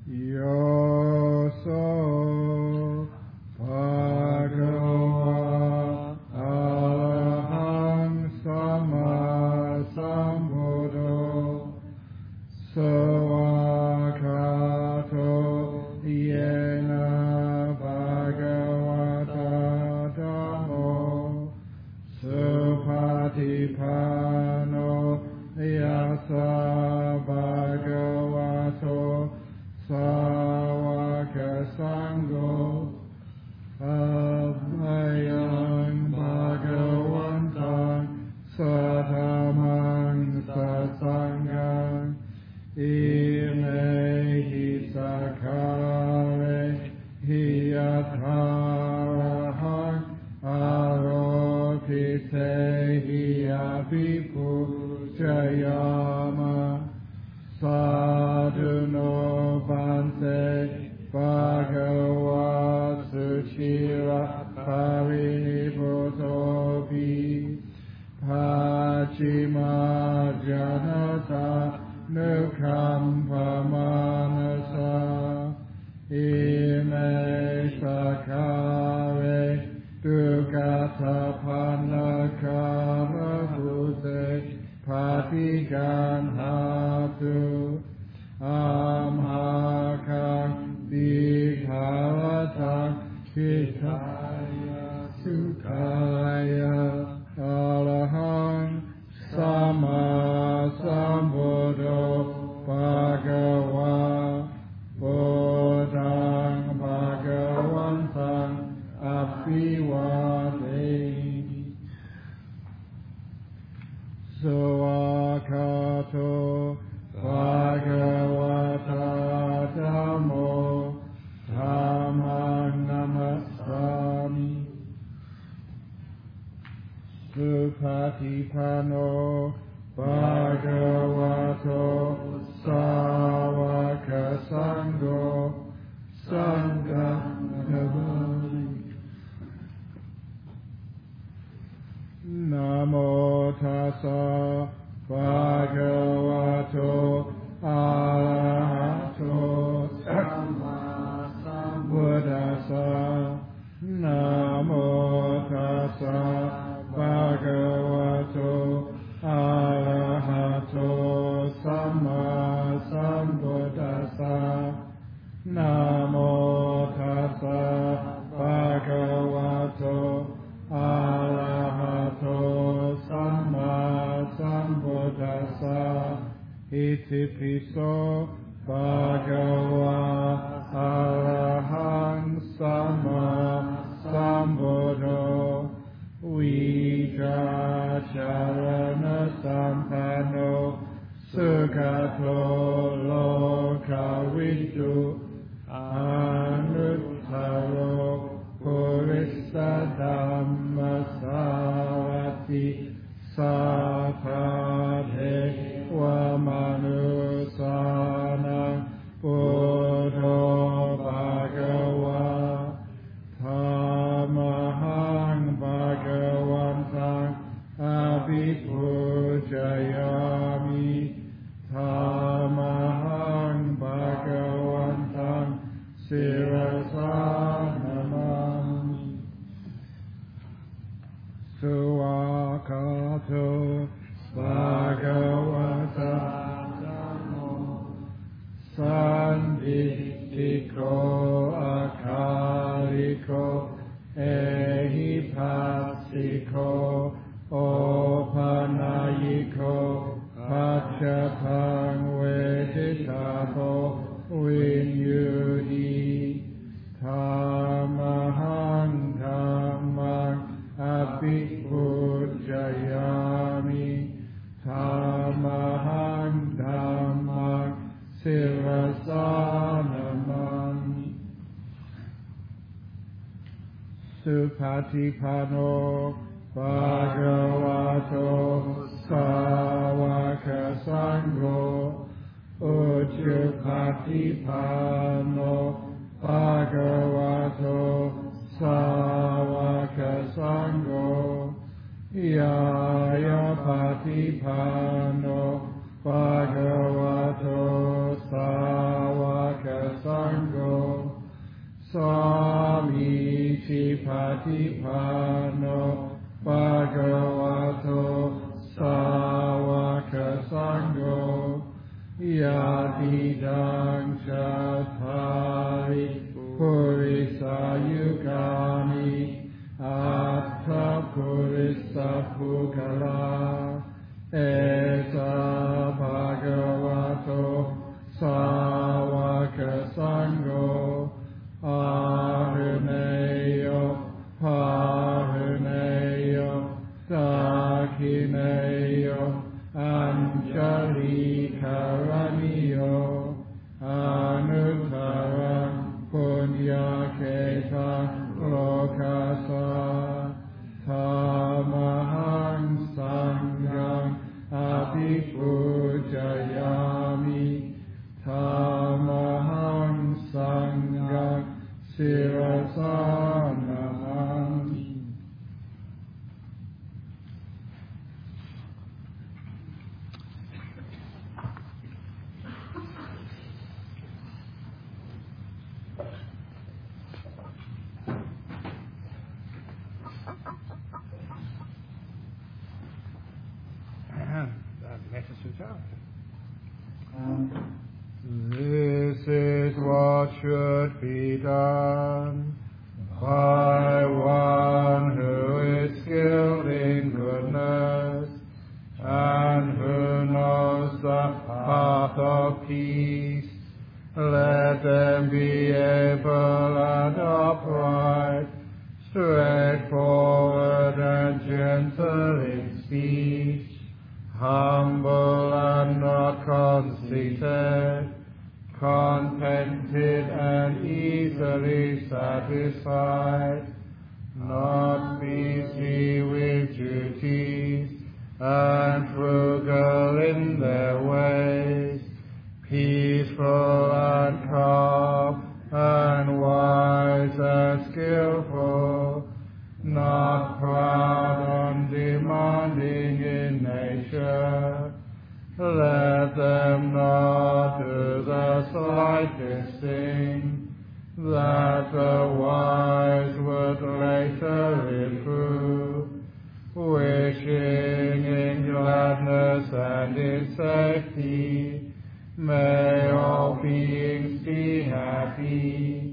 โยโสภะคะวะอะระหังสัมมาสัมพุทโธสวากขาโตเยนะภะคะวะตาธัมโมสุปฏิปันโนยัสสะภะคะวะโตสาวกสังโฆอะระยังภะคะวันตังสัทธัมมังสัสสังฆังอิเมหิสักขะเรหิยัตถาหังอโรภิเสหิยาภิปุจยามะสาธุโนปันเตภะคะวะสุชิระภารินิพพุโตภิภาชิมาจานาตานุคัมภมานัสสะอิเมสักขะเรตุกัสสะพันนคารพุเตภาติกันหาตุอัมหาคังดิภาวตังคิทายะสุขายะอะระหังสัมมาสัมพุทโธภะคะวะพุทธังภะคะวันตังอะภิวาเทมิสวากขาโตภะคะวะตาธัมโมธัมมังนัมมัสสามิสุปฏิปันโนภะคะวะโตสาวกสังโฆสังฆังนะมามินะโมตัสสะภะคะวะโตอะระหะโตสัมมาสัมพุทธัสสะนะโมตัสสะภะคะวะโตอะระหะโตสัมมาสัมพุทธัสสะนะโมตัสสะภะคะวะโตอะระหะโตสัมมาสัมพุทธัสสะอิติปิโสภะคะวะอะระหังสัมมาสัมพุทโธวิชาจารณสัมปันโนสุขโตโลกวิทูอนุตตโรปุริสธัมมัสสารติสัพพะเทวมนุสสานังพุทโธภะคะวะธัมมังภะคะวันตังอะภิปุจยามิธัมมังภะคะวันตังศิรสานะมามิสุวากขาโตภะคะวะตาธัมโมสันทิติโกอาคาลิโกเอหิปัสสิโกโอปนายิโกปัจจตังเวทิตาโตวินยูหิธัมมังธัมมังอภิปุจยามิธัมมังธัมมังศิรสานะมามิสุปฏิปันโนภะคะวะโตสาวกสังโฆอุชุปฏิปันโนภะคะวะโตสาวกสังโฆยายาปฏิปันโนภะคะวะโตสาวกสัติภาโนภะคะวะโตสาวกสังโฆยะติดังชัตถาริปุริสายุคานิอัตถปุริสปุคลาเอสะภะคะวะโตสาวกสังโฆอาหุเนโยภาหุเนโยสาคิเนโยอัญชลิกรณิโยอนุตตรังปุญญเขตังโลกัสสะธัมมังสังฆังอภิปูชยามิธัมมังสังฆังศิรสานามิ This is what should be done by one who is skilled in goodness and who knows the path of peace. Let them be able and upright, straightforward and gentle in speech, humble and not conceited, contented and easily satisfied, not busy with duties, and frugal in their ways, peaceful and calm, and wise and skillful, not proud, undemanding in nature. Let them not do the slightest thing that the wise would later reprove, wishing in gladness and in safety may all beings be happy.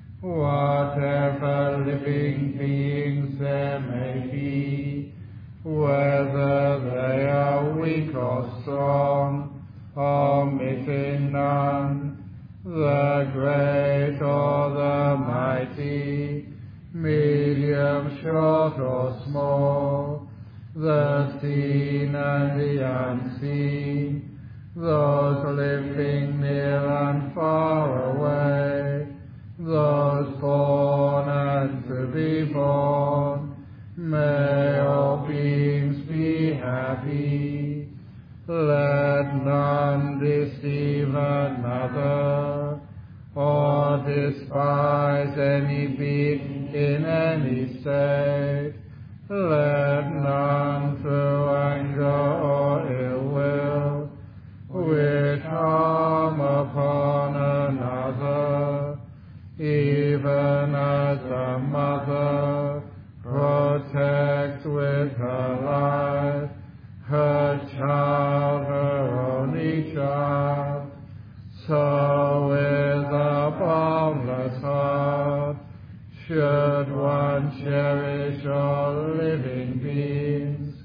Whatever living beings there may be, whether they are weak or strong, omitting none, the great or the mighty, medium, short or small, the seen and the unseen, those living near and far away, those born and to be born, may all beings be happy. Let none deceive another, or despise any being in any state. Let none through anger or ill will wish harm upon another, even as a mother protects with her life her child, her only child, so with a boundless heart should one cherish all living beings,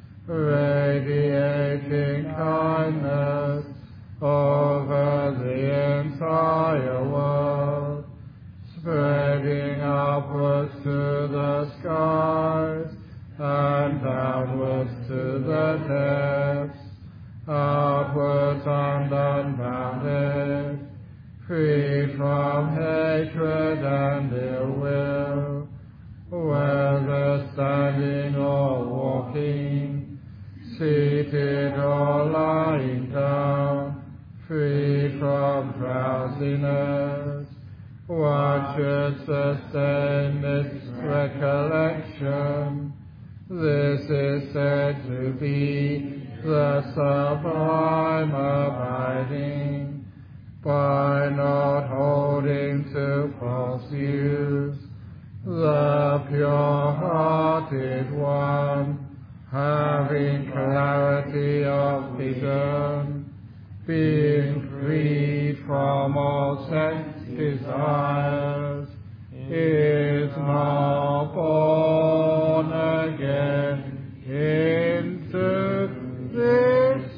radiating kindness over the entire world, spreading upwards to the skies and downwards to the depths, upwards and unbounded, free from hatred and ill will, whether standing or walking, seated or lying down, free from drowsiness. One should sustain this recollection. This is said to be the sublime abiding, by not holding to false views, the pure-hearted one, having clarity of vision, being freed from all sense desires, is now born again into this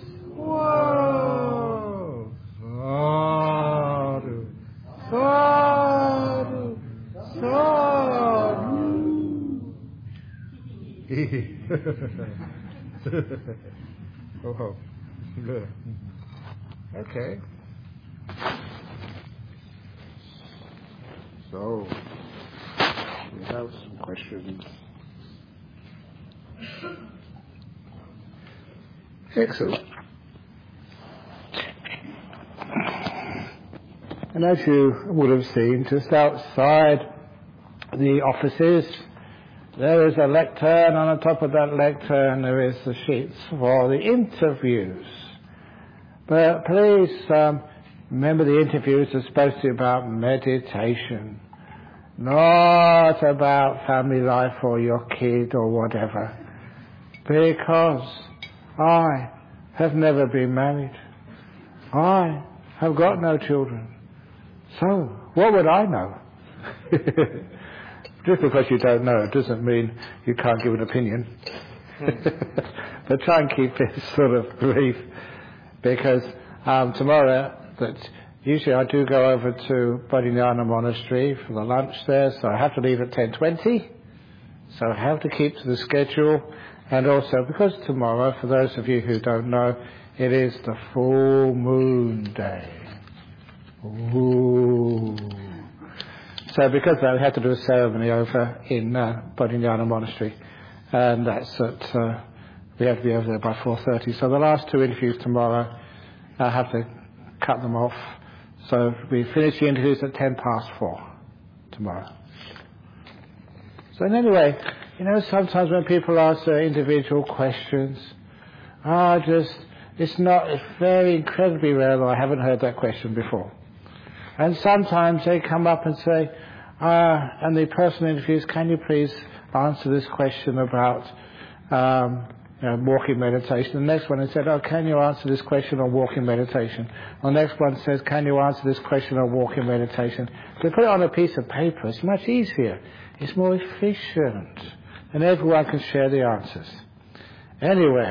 world. Sadhu, sadhu, sadhu. Oh, good. Okay. So, we have some questions. Excellent. And as you would have seen, just outside the offices, there is a lectern. On the top of that lectern, there is the sheets for the interviews. But please remember, the interviews are supposed to be about meditation, not about family life or your kid or whatever. Because I have never been married. I have got no children. So, what would I know? Just because you don't know doesn't mean you can't give an opinion. But try and keep it sort of brief, because tomorrow, usually I do go over to Bodhinyana Monastery for the lunch there, so I have to leave at 10:20. So I have to keep to the schedule. And also, because tomorrow, for those of you who don't know, it is the full moon day. Ooh. So because of that, we have to do a ceremony over in Bodhinyana Monastery. And that's at, we have to be over there by 4:30. So the last two interviews tomorrow, I have to cut them off. So we finish the interviews at 4:10 tomorrow. So anyway, sometimes when people ask their individual questions, it's very incredibly rare that I haven't heard that question before. And sometimes they come up and say, and the person interviews, can you please answer this question about walking meditation? The next one, they said, can you answer this question on walking meditation? The next one says, can you answer this question on walking meditation? So put it on a piece of paper. It's much easier. It's more efficient. And everyone can share the answers. Anyway,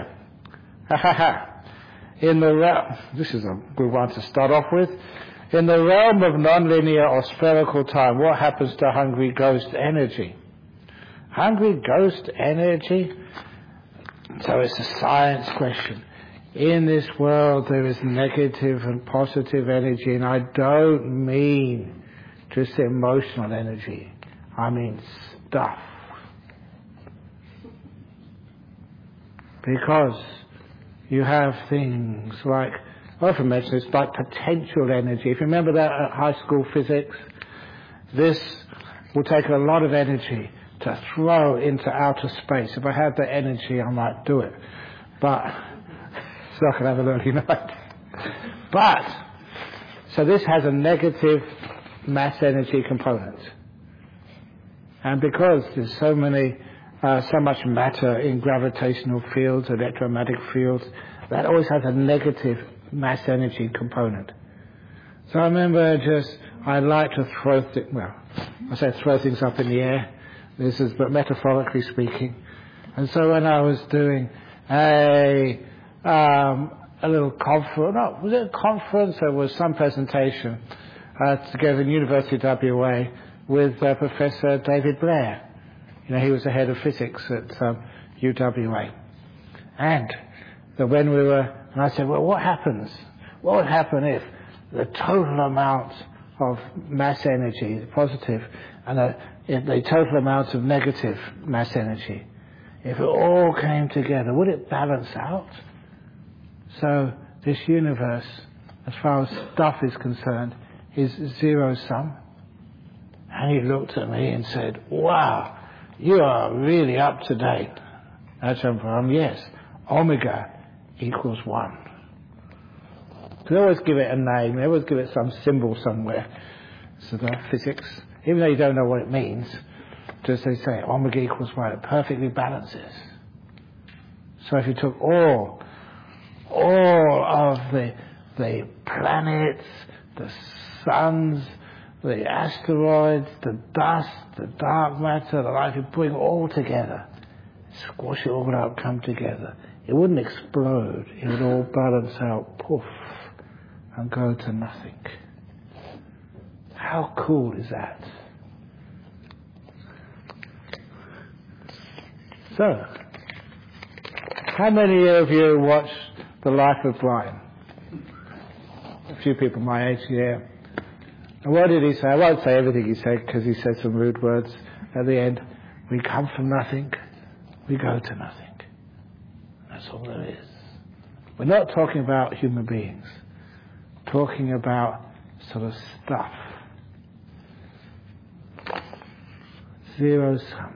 this is a good one to start off with. In the realm of nonlinear or spherical time, what happens to hungry ghost energy? Hungry ghost energy? So it's a science question. In this world there is negative and positive energy, and I don't mean just emotional energy. I mean stuff. Because you have things like, I often mention it's like potential energy. If you remember that at high school physics, this will take a lot of energy to throw into outer space. If I had that energy, I might do it. But, so I can have an early night. But, so this has a negative mass energy component. And because there's so much matter in gravitational fields, electromagnetic fields, that always has a negative mass energy component. So I remember I like to throw things up in the air. This is but metaphorically speaking. And so when I was doing a little conference, was it a conference or was some presentation together in University of WA with Professor David Blair. He was the head of physics at UWA. And and I said, well, what happens? What would happen if the total amount of mass energy, positive, and the total amount of negative mass energy, if it all came together, would it balance out? So this universe, as far as stuff is concerned, is zero sum. And he looked at me and said, wow, you are really up to date. I said, yes, omega equals 1. They always give it a name, they always give it some symbol somewhere. So that physics, even though you don't know what it means, just they say, omega equals 1, it perfectly balances. So if you took all of the planets, the suns, the asteroids, the dust, the dark matter, the light, you bring all together, squash it all out, come together. It wouldn't explode. It would all balance out, poof, and go to nothing. How cool is that? So, how many of you watched The Life of Brian? A few people my age, yeah. And what did he say? I won't say everything he said because he said some rude words at the end. We come from nothing, we go to nothing. That's all there is. We're not talking about human beings. We're talking about sort of stuff. Zero sum.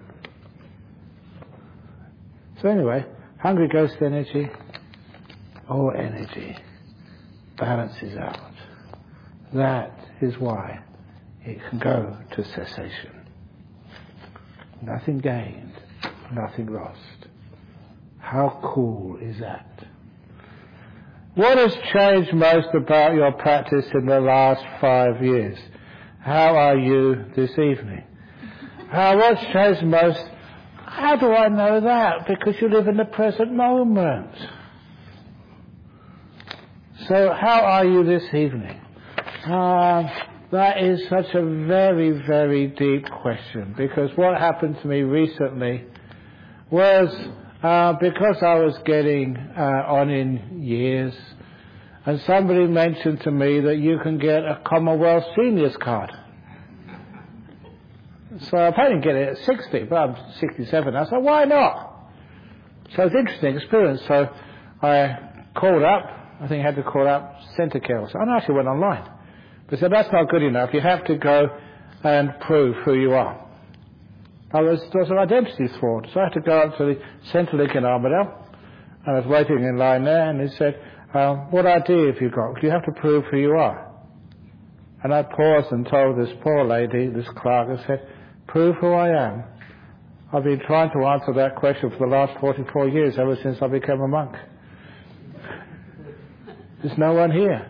So anyway, hungry ghost energy, all energy balances out. That is why it can go to cessation. Nothing gained, nothing lost. How cool is that? What has changed most about your practice in the last 5 years? How are you this evening? What's changed most? How do I know that? Because you live in the present moment. So how are you this evening? That is such a very, very deep question, because what happened to me recently was because I was getting on in years, and somebody mentioned to me that you can get a Commonwealth Seniors card. So I didn't get it at 60, but I'm 67 now, so why not? So it's an interesting experience. So I called up, I think I had to call up Centrecare. So I actually went online. But said, that's not good enough, you have to go and prove who you are. There was an identity fraud, so I had to go up to the Centrelink in Armadale. I was waiting in line there, and he said, what ID have you got? You have to prove who you are. And I paused and told this poor lady, this clerk, I said, prove who I am. I've been trying to answer that question for the last 44 years, ever since I became a monk. There's no one here.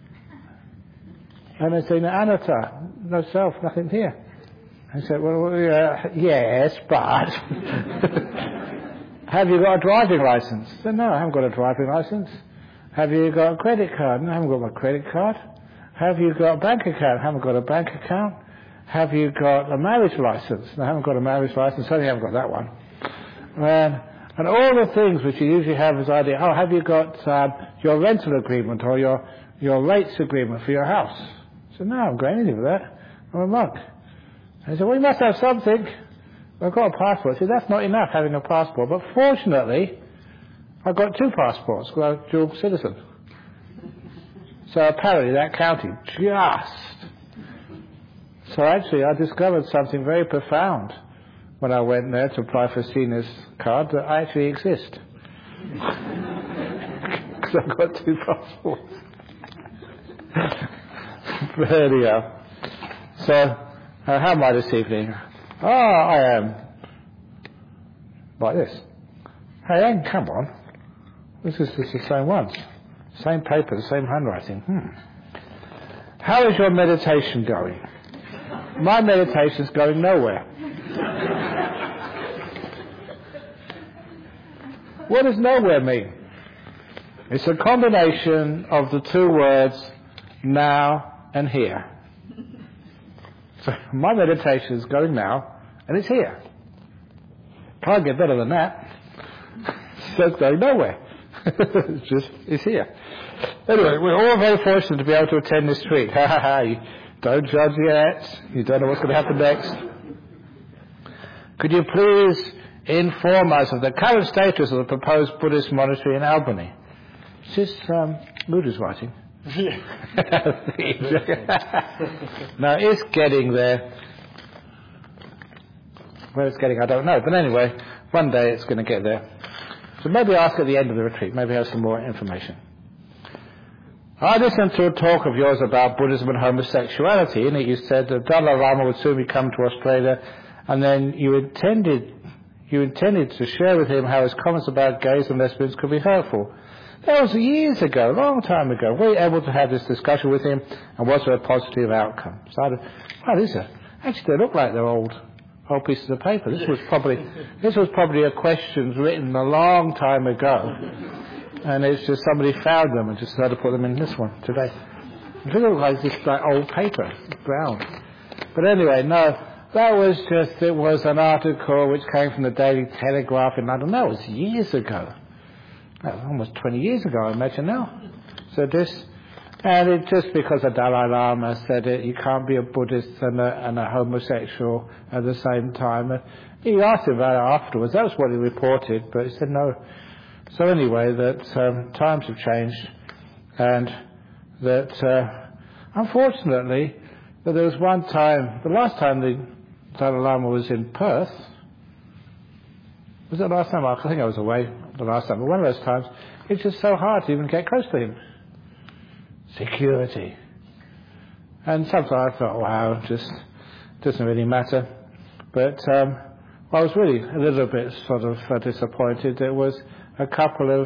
And they say, Anata, no self, nothing here. I said, well, yes, but have you got a driving license? I said, no, I haven't got a driving license. Have you got a credit card? No, I haven't got my credit card. Have you got a bank account? I haven't got a bank account. Have you got a marriage license? No, I haven't got a marriage license. Certainly haven't got that one. And all the things which you usually have as idea, have you got your rental agreement or your rates agreement for your house? I said, no, I haven't got anything for that. I'm a monk. And he said, well, you must have something. I've got a passport. I said, that's not enough, having a passport. But fortunately, I've got 2 passports, because I'm dual citizen. So apparently that counted just. So actually I discovered something very profound when I went there to apply for a senior's card, that I actually exist. Because I've got 2 passports. But anyhow. So, how am I this evening? I am like this. Hey, Anne, come on. This is just the same ones. Same paper, the same handwriting. How is your meditation going? My meditation's going nowhere. What does nowhere mean? It's a combination of the 2 words, now and here. So my meditation is going now, and it's here. Can't get better than that. So it's going nowhere. It's here. Anyway, we're all very fortunate to be able to attend this retreat. You don't judge yet. You don't know what's going to happen next. Could you please inform us of the current status of the proposed Buddhist monastery in Albany? Is this Muda's writing? No, it's getting there. Where it's getting, I don't know. But anyway, one day it's going to get there. So maybe ask at the end of the retreat. Maybe have some more information. I listened to a talk of yours about Buddhism and homosexuality. In it you said that Dalai Lama would soon be coming to Australia And then you intended to share with him how his comments about gays and lesbians could be hurtful. That was years ago, a long time ago. Were you able to have this discussion with him, and was there a positive outcome? So actually they look like they're old pieces of paper. This was probably a question written a long time ago, and it's just somebody found them and just had to put them in this one today. It look like this like old paper, brown. But anyway, no. That was it was an article which came from the Daily Telegraph in London. That was years ago. That was almost 20 years ago, I imagine now. So and just because the Dalai Lama said it, you can't be a Buddhist and a homosexual at the same time. And he asked him about it afterwards. That was what he reported, but he said no. So anyway, that times have changed, and that unfortunately, that there was one time, the last time the Dalai Lama was in Perth. Was it the last time? I think I was away the last time. But one of those times, it's just so hard to even get close to him. Security. And sometimes I thought, wow, just doesn't really matter. But I was really a little bit sort of disappointed. There was a couple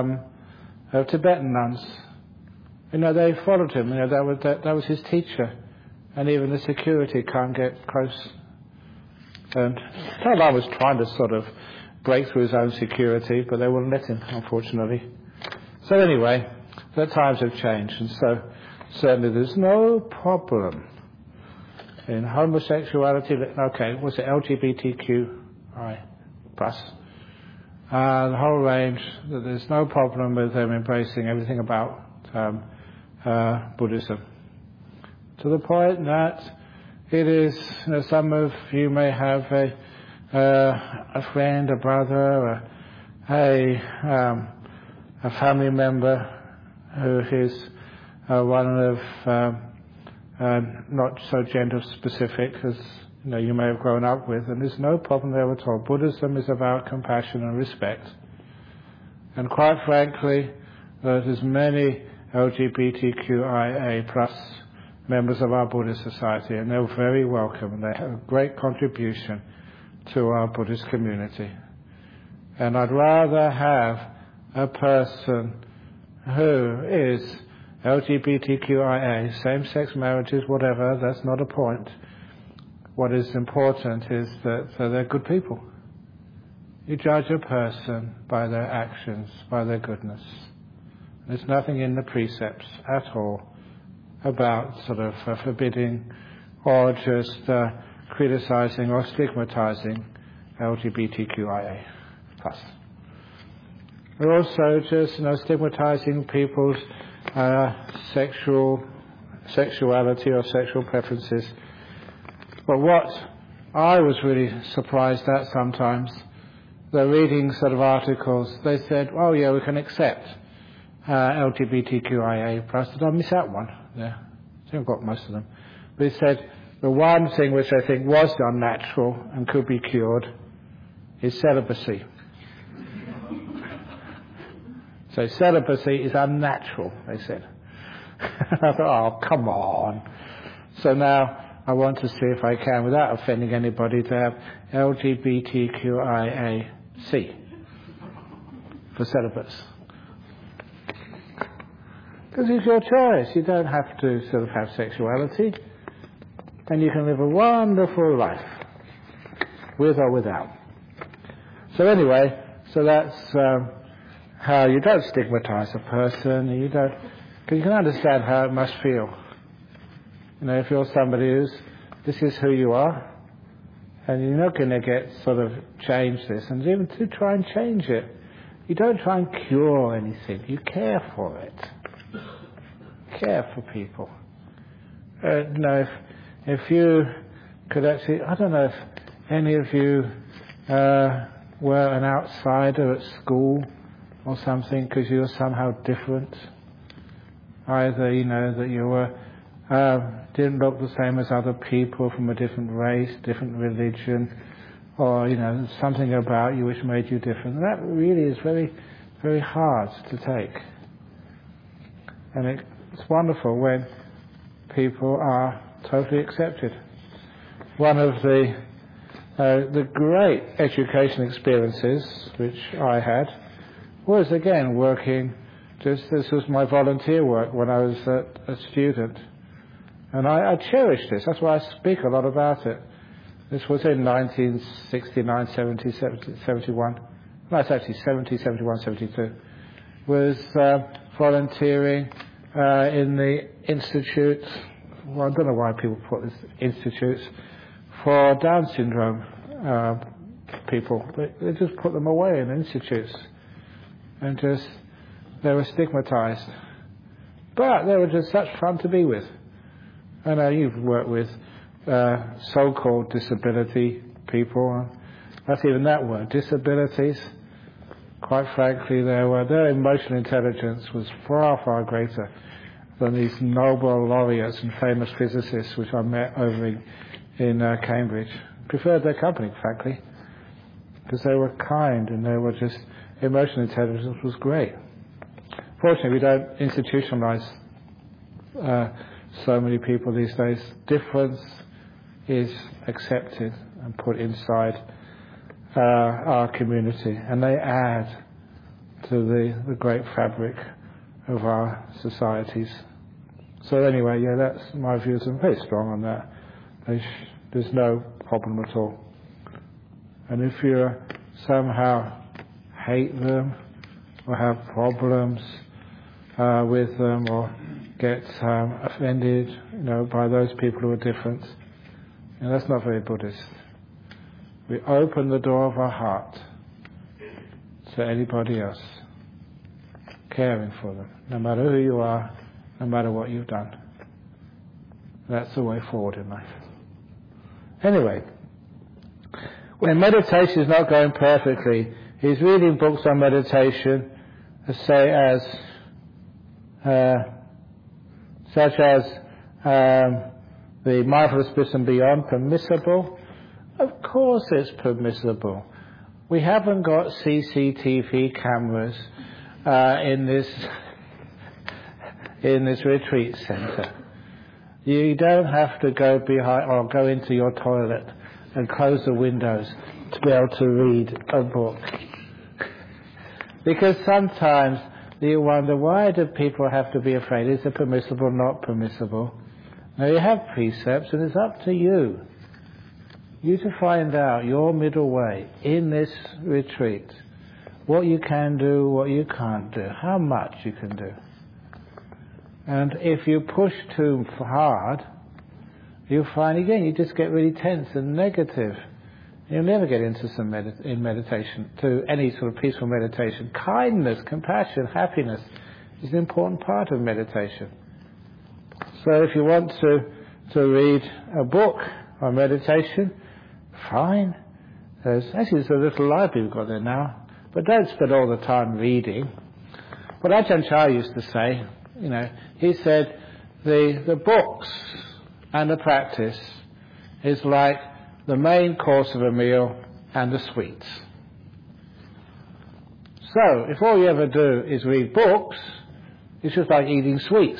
of Tibetan nuns. They followed him. That was his teacher. And even the security can't get close. And Dalai Lama was trying to sort of break through his own security, but they wouldn't let him, unfortunately. So anyway, the times have changed, and so certainly there's no problem in homosexuality. Okay, what's it, LGBTQI plus? The whole range, that there's no problem with them embracing everything about Buddhism. To the point that it is, some of you may have a friend, a brother, a family member who is one of not so gender specific as you may have grown up with, and there's no problem there at all. Buddhism is about compassion and respect, and quite frankly, there's many LGBTQIA plus members of our Buddhist society, and they're very welcome, and they have a great contribution to our Buddhist community. And I'd rather have a person who is LGBTQIA, same-sex marriages, whatever, that's not a point. What is important is that they're good people. You judge a person by their actions, by their goodness. There's nothing in the precepts at all about sort of forbidding or just criticizing or stigmatizing LGBTQIA+. We're also just stigmatizing people's sexuality or sexual preferences. But what I was really surprised at sometimes, they're reading sort of articles, they said, oh yeah, we can accept LGBTQIA+. Did I miss out one? Yeah, I think I've got most of them. But he said the one thing which I think was unnatural and could be cured is celibacy. So celibacy is unnatural, they said. I thought, oh, come on. So now I want to see if I can, without offending anybody, to have LGBTQIA+C for celibates. Because it's your choice. You don't have to sort of have sexuality. And you can live a wonderful life, with or without. So anyway, so that's how you don't stigmatize a person. You don't, because you can understand how it must feel. If you're somebody who's, this is who you are, and you're not going to get sort of change this, and even to try and change it, you don't try and cure anything. You care for it. Care for people. If you could actually, I don't know if any of you were an outsider at school or something because you were somehow different. Either, that you were didn't look the same as other people from a different race, different religion, or, something about you which made you different. That really is very, very hard to take. And it's wonderful when people are totally accepted. One of the The great education experiences which I had was again working. This was my volunteer work when I was a student, and I cherished this. That's why I speak a lot about it. This was in 1969, 70, 71. No, it's actually 70, 71, 72. Was volunteering in the institutes. Well, I don't know why people put this institutes for Down syndrome people. They just put them away in institutes, and just they were stigmatized. But they were just such fun to be with. I know you've worked with so-called disability people. That's even that word, disabilities. Quite frankly, their emotional intelligence was far, far greater than these Nobel laureates and famous physicists which I met over in Cambridge. Preferred their company, frankly, because they were kind and they were just, emotional intelligence was great. Fortunately, we don't institutionalize so many people these days. Difference is accepted and put inside our community, and they add to the great fabric of our societies. So anyway, yeah, that's my views. I'm very strong on that. There's no problem at all. And if you somehow hate them or have problems with them or get offended, by those people who are different, that's not very Buddhist. We open the door of our heart to anybody else, caring for them, no matter who you are, no matter what you've done. That's the way forward in life. Anyway, when meditation is not going perfectly, he's reading books on meditation, such as the Mindfulness Bliss and Beyond, permissible? Of course it's permissible. We haven't got CCTV cameras in this retreat centre. You don't have to go behind or go into your toilet and close the windows to be able to read a book. Because sometimes you wonder, why do people have to be afraid? Is it permissible, not permissible? Now you have precepts, and it's up to you. You to find out your middle way in this retreat. What you can do, what you can't do, how much you can do. And if you push too hard, you'll find again you just get really tense and negative. You'll never get into meditation, to any sort of peaceful meditation. Kindness, compassion, happiness is an important part of meditation. So if you want to read a book on meditation, fine. There's a little library we've got there now, but don't spend all the time reading. What Ajahn Chah used to say, he said the books and the practice is like the main course of a meal and the sweets. So, if all you ever do is read books, it's just like eating sweets.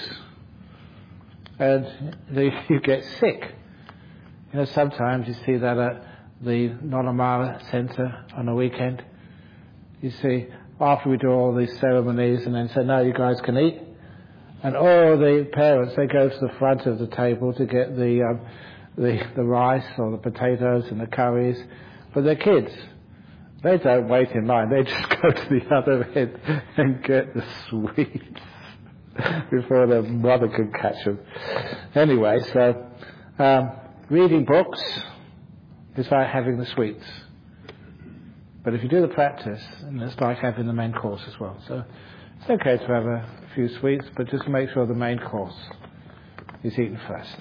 And you get sick. Sometimes you see that at the Nollamara Centre on a weekend. You see, after we do all these ceremonies and then say, no, you guys can eat. And all the parents, they go to the front of the table to get the rice or the potatoes and the curries. But the kids, they don't wait in line. They just go to the other end and get the sweets before their mother can catch them. Anyway, so reading books is like having the sweets. But if you do the practice, and it's like having the main course as well. So it's okay to have a few sweets, but just make sure the main course is eaten first.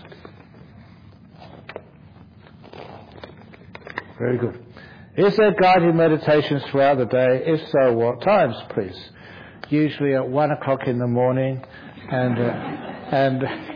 Very good. Is there guided meditations throughout the day? If so, what times, please? Usually at 1 o'clock in the morning, and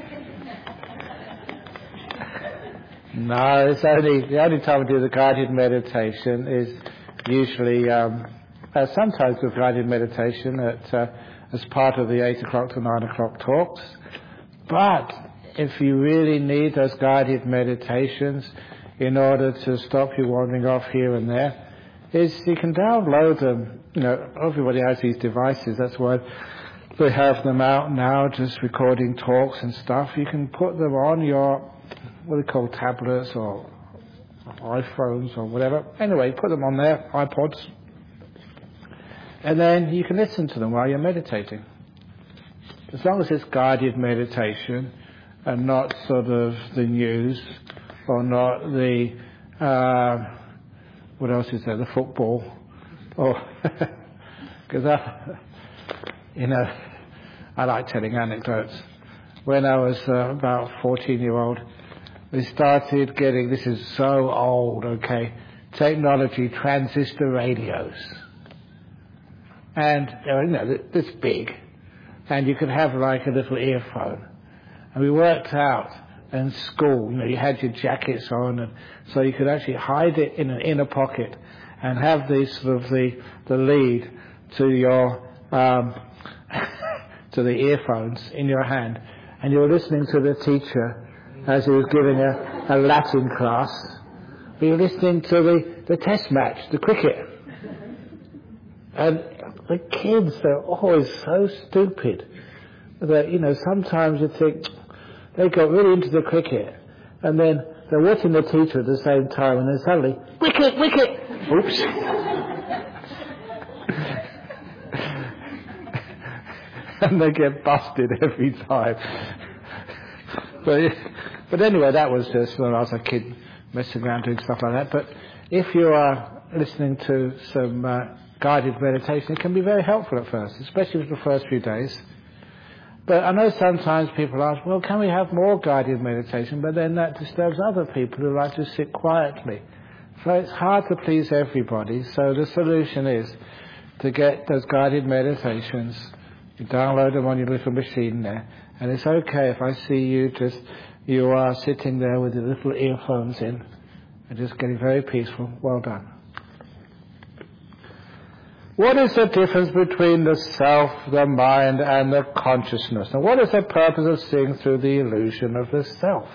no, it's the only time we do the guided meditation is usually sometimes with guided meditation as part of the 8 o'clock to 9 o'clock talks. But if you really need those guided meditations, in order to stop you wandering off here and there, is you can download them. You know, everybody has these devices. That's why they have them out now, just recording talks and stuff. You can put them on your, what they call tablets or iPhones or whatever. Anyway, put them on there, iPods. And then you can listen to them while you're meditating. As long as it's guided meditation and not sort of the news or not the, what else is there, the football. Or, because I like telling anecdotes. When I was about 14-year-old, we started getting, this is so old, okay, technology, transistor radios. And, you know, this big. And you could have like a little earphone. And we worked out in school, you know, you had your jackets on, and so you could actually hide it in an inner pocket and have these sort of the lead to your, to the earphones in your hand. And you were listening to the teacher as he was giving a Latin class. We were listening to the test match, the cricket. And the kids, they're always so stupid that, you know, sometimes you think they got really into the cricket and then they're watching the teacher at the same time and then suddenly, wicket, wicket! Oops. And they get busted every time. But anyway, that was just when I was a kid messing around doing stuff like that. But if you are listening to some guided meditation, it can be very helpful at first, especially for the first few days. But I know sometimes people ask, well, can we have more guided meditation? But then that disturbs other people who like to sit quietly. So it's hard to please everybody. So the solution is to get those guided meditations. You download them on your little machine there. And it's okay if I see you are sitting there with your little earphones in and just getting very peaceful. Well done. What is the difference between the self, the mind, and the consciousness? And what is the purpose of seeing through the illusion of the self?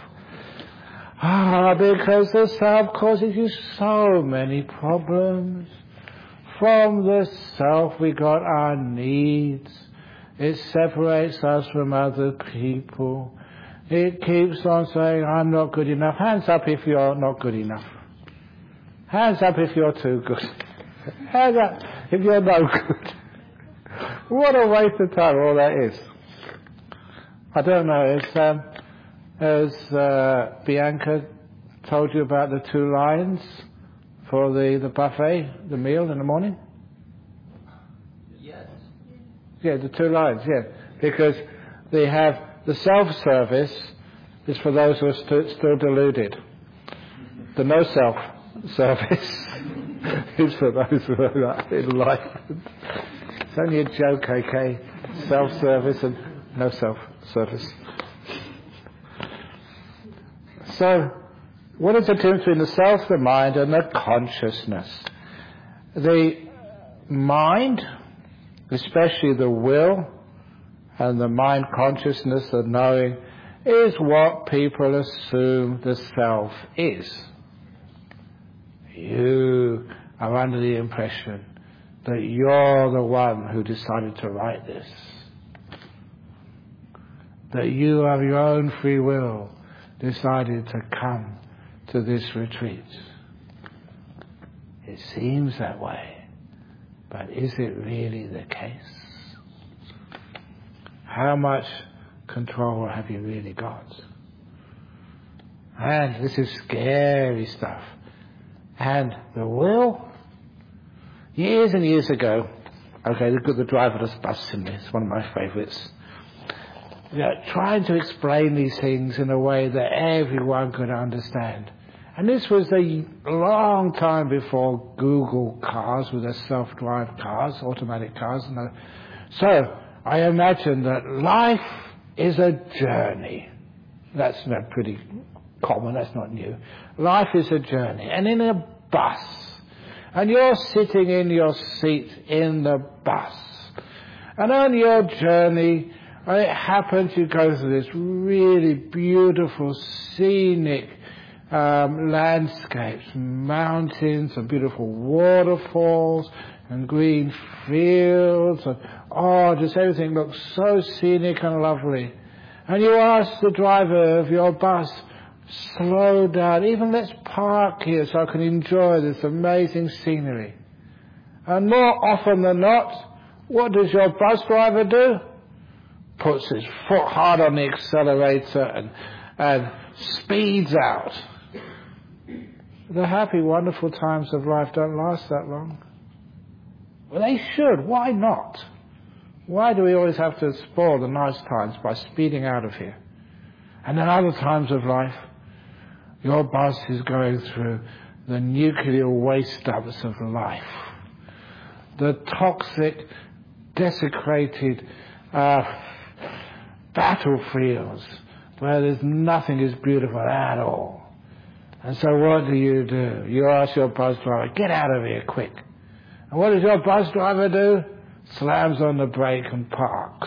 Because the self causes you so many problems. From the self we got our needs. It separates us from other people. It keeps on saying, I'm not good enough. Hands up if you're not good enough. Hands up if you're too good. Hands up if you're no good. What a waste of time all that is. I don't know, has Bianca told you about the 2 lines for the buffet, the meal in the morning? Yes. Yeah, the 2 lines, yeah. Because they have the self-service is for those who are still deluded. The no-self-service is for those who are enlightened. It's only a joke, okay? Self-service and no self-service. So, what is the difference between the self, the mind, and the consciousness? The mind, especially the will, and the mind consciousness of knowing, is what people assume the self is. You are under the impression that you're the one who decided to write this. That you of your own free will decided to come to this retreat. It seems that way, but is it really the case? How much control have you really got? And this is scary stuff. And the will, years and years ago, okay, the driverless bus in this, one of my favourites, trying to explain these things in a way that everyone could understand. And this was a long time before Google cars with their self-drive cars, automatic cars. So I imagine that life is a journey. That's pretty common, that's not new. Life is a journey. And in a bus, and you're sitting in your seat in the bus, and on your journey, it happens you go through this really beautiful, scenic landscapes, mountains and beautiful waterfalls and green fields and just everything looks so scenic and lovely. And you ask the driver of your bus, slow down, even let's park here so I can enjoy this amazing scenery. And more often than not, what does your bus driver do? Puts his foot hard on the accelerator and speeds out. The happy, wonderful times of life don't last that long. Well, they should. Why not? Why do we always have to spoil the nice times by speeding out of here? And then other times of life, your bus is going through the nuclear waste dumps of life, the toxic, desecrated battlefields where there's nothing is beautiful at all. And so what do? You ask your bus driver, get out of here quick. And what does your bus driver do? Slams on the brake and parks.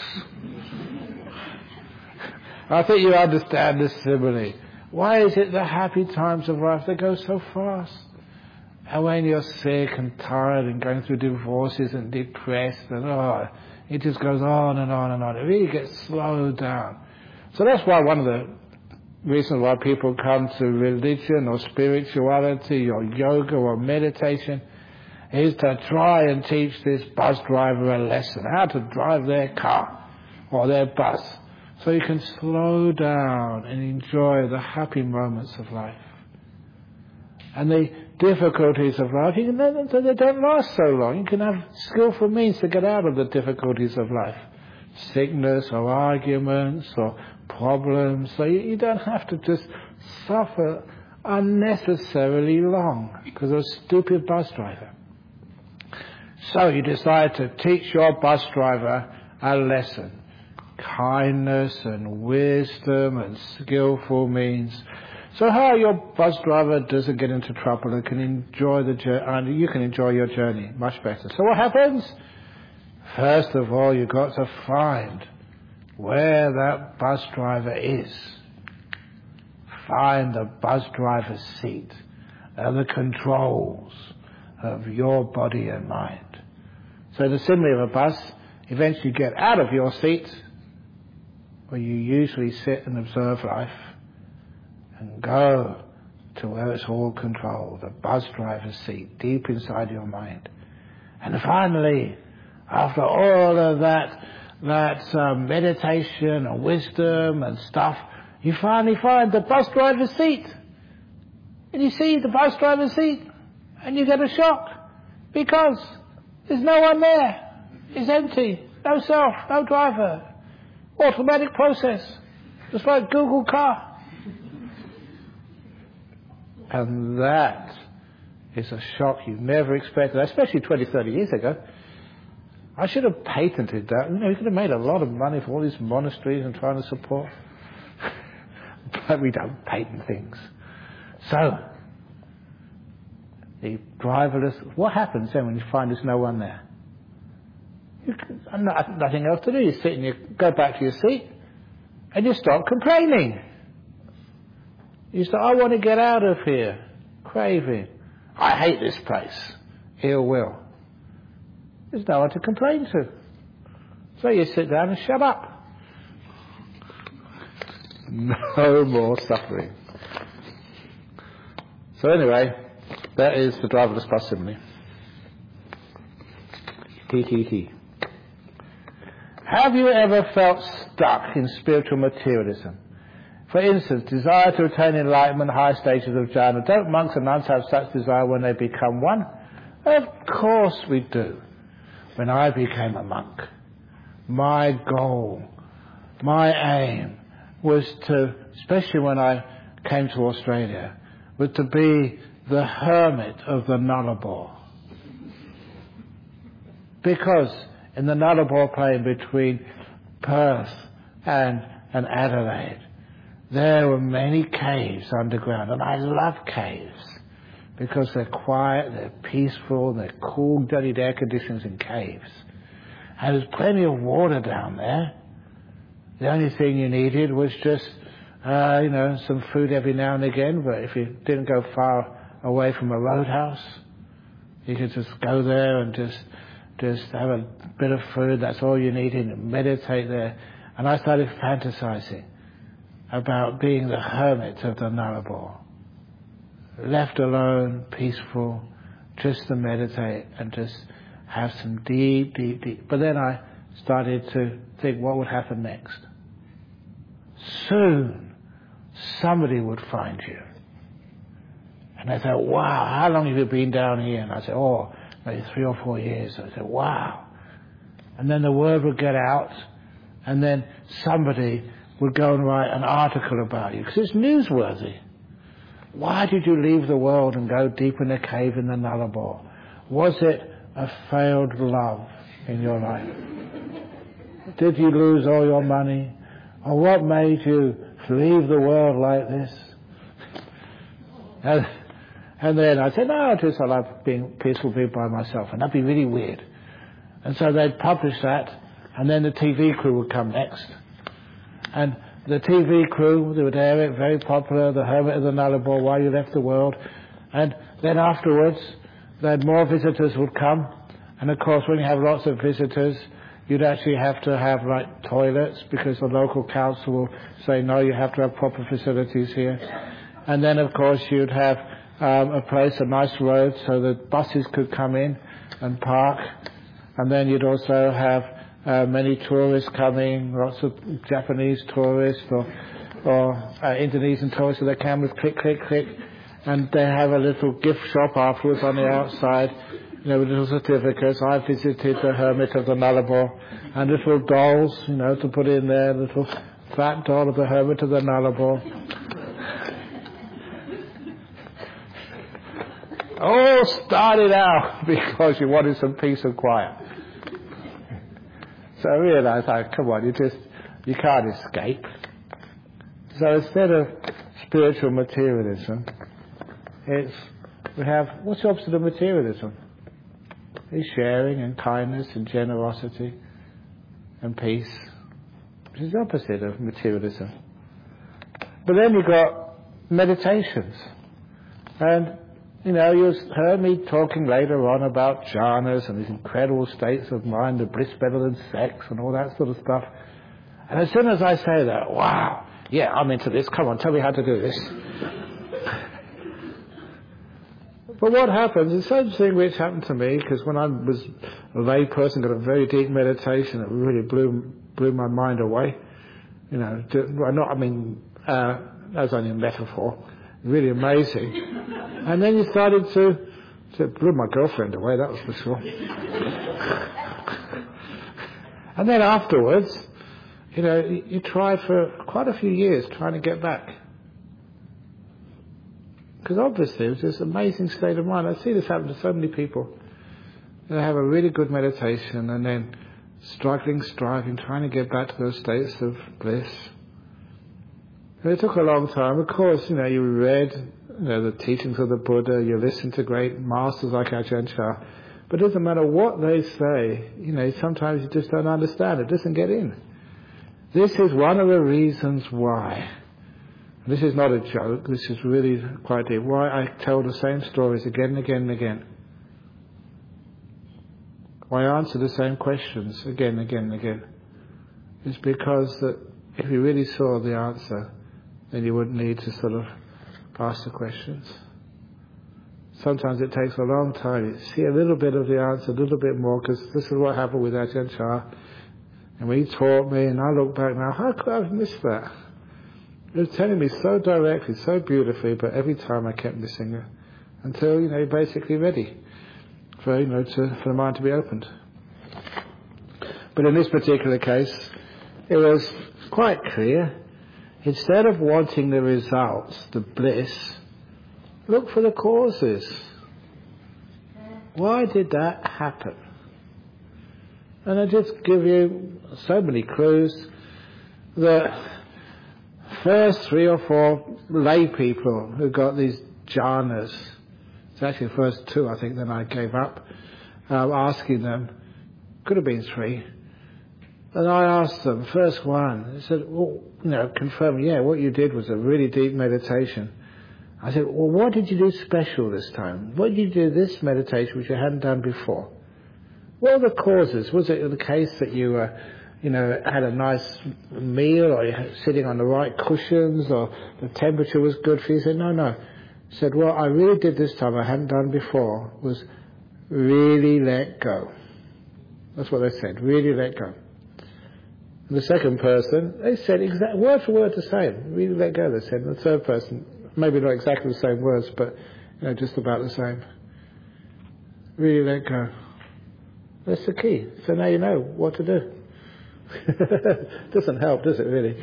I think you understand this simile. Why is it the happy times of life, they go so fast? And when you're sick and tired and going through divorces and depressed and it just goes on and on and on. It really gets slowed down. So that's why one of the reasons why people come to religion or spirituality or yoga or meditation is to try and teach this bus driver a lesson, how to drive their car or their bus, so you can slow down and enjoy the happy moments of life. And the difficulties of life, they don't last so long. You can have skillful means to get out of the difficulties of life. Sickness or arguments or problems. So you don't have to just suffer unnecessarily long because of a stupid bus driver. So you decide to teach your bus driver a lesson. Kindness and wisdom and skillful means. So how your bus driver doesn't get into trouble and can enjoy the journey, and you can enjoy your journey much better. So what happens? First of all, you've got to find where that bus driver is. Find the bus driver's seat and the controls of your body and mind. So the simile of a bus, eventually you get out of your seat, where you usually sit and observe life, and go to where it's all controlled, the bus driver's seat, deep inside your mind. And finally, after all of that meditation and wisdom and stuff, you finally find the bus driver's seat. And you see the bus driver's seat, and you get a shock, because there's no one there. It's empty. No self, no driver. Automatic process. Just like Google car. And that is a shock you've never expected, especially 20, 30 years ago. I should have patented that. You could have made a lot of money for all these monasteries and trying to support. But we don't patent things. So, the driverless, what happens then when you find there's no one there? Nothing else to do. You sit and you go back to your seat and you start complaining. You say, I want to get out of here. Craving. I hate this place. Ill will. There's no one to complain to. So you sit down and shut up. No more suffering. So anyway, that is the driverless bus simile. He. Have you ever felt stuck in spiritual materialism? For instance, desire to attain enlightenment, high stages of jhana. Don't monks and nuns have such desire when they become one? Of course we do. When I became a monk, my goal, my aim was to, especially when I came to Australia, was to be the hermit of the Nullarbor. Because in the Nullarbor plain between Perth and Adelaide, there were many caves underground, and I love caves because they're quiet, they're peaceful, they're cool. You don't need air conditioners in caves. And there's plenty of water down there. The only thing you needed was just some food every now and again, but if you didn't go far away from a roadhouse, you could just go there and just have a bit of food, that's all you needed, and meditate there. And I started fantasizing about being the hermit of the Nullarbor, left alone, peaceful, just to meditate and just have some deep. But then I started to think, what would happen next? Soon, somebody would find you. And I thought, wow, how long have you been down here? And I said, maybe 3 or 4 years. I said, wow. And then the word would get out, and then somebody would go and write an article about you, because it's newsworthy. Why did you leave the world and go deep in a cave in the Nullarbor? Was it a failed love in your life? Did you lose all your money? Or what made you leave the world like this? And then I said, no, I like being peaceful, being by myself. And that'd be really weird. And so they'd publish that, and then the TV crew would come next. And the TV crew, they would air it, very popular, The Hermit of the Nullarbor, Why You Left the World. And then afterwards, more visitors would come. And of course, when you have lots of visitors, you'd actually have to have toilets, because the local council will say, no, you have to have proper facilities here. And then of course you'd have a nice road, so that buses could come in and park. And then you'd also have many tourists coming, lots of Japanese tourists or Indonesian tourists with their cameras, click, click, click. And they have a little gift shop afterwards on the outside, with little certificates. I visited the Hermit of the Nullarbor, and little dolls, to put in there, little fat doll of the Hermit of the Nullarbor. All started out because you wanted some peace and quiet. So I realized, come on, you can't escape. So instead of spiritual materialism, what's the opposite of materialism? It's sharing and kindness and generosity and peace, which is the opposite of materialism. But then you've got meditations. And, you heard me talking later on about jhanas and these incredible states of mind, the bliss better than sex and all that sort of stuff. And as soon as I say that, wow, yeah, I'm into this, come on, tell me how to do this. But what happens, the same thing which happened to me, because when I was a lay person, got a very deep meditation, it really blew my mind away. That was only a metaphor. Really amazing. And then you started it blew my girlfriend away, that was for sure. And then afterwards, you tried for quite a few years trying to get back. Because obviously it was this amazing state of mind. I see this happen to so many people. They have a really good meditation and then striving, trying to get back to those states of bliss. And it took a long time. Of course, you read the teachings of the Buddha, you listen to great masters like Ajahn Chah. But it doesn't matter what they say, sometimes you just don't understand. It doesn't get in. This is one of the reasons why. This is not a joke, this is really quite deep. Why I tell the same stories again and again and again. Why I answer the same questions again and again and again. It's because that if you really saw the answer, then you wouldn't need to sort of ask the questions. Sometimes it takes a long time. You see a little bit of the answer, a little bit more, because this is what happened with Ajahn Chah. And when he taught me, and I look back now, how could I have missed that? He was telling me so directly, so beautifully, but every time I kept missing it until, you're basically ready for, for the mind to be opened. But in this particular case, it was quite clear. Instead of wanting the results, the bliss, look for the causes. Why did that happen? And I just give you so many clues. The first 3 or 4 lay people who got these jhanas, it's actually the first 2 I think that I gave up, asking them, could have been 3, And I asked them, first one, I said, well, confirm, what you did was a really deep meditation. I said, well, what did you do special this time? What did you do this meditation which you hadn't done before? What were the causes? Was it the case that you had a nice meal, or you were sitting on the right cushions, or the temperature was good for you? He said, no. He said, what I really did this time I hadn't done before was really let go. That's what they said, really let go. And the second person, they said word for word the same, really let go, they said. And the third person, maybe not exactly the same words, but just about the same. Really let go. That's the key. So now you know what to do. Doesn't help, does it really?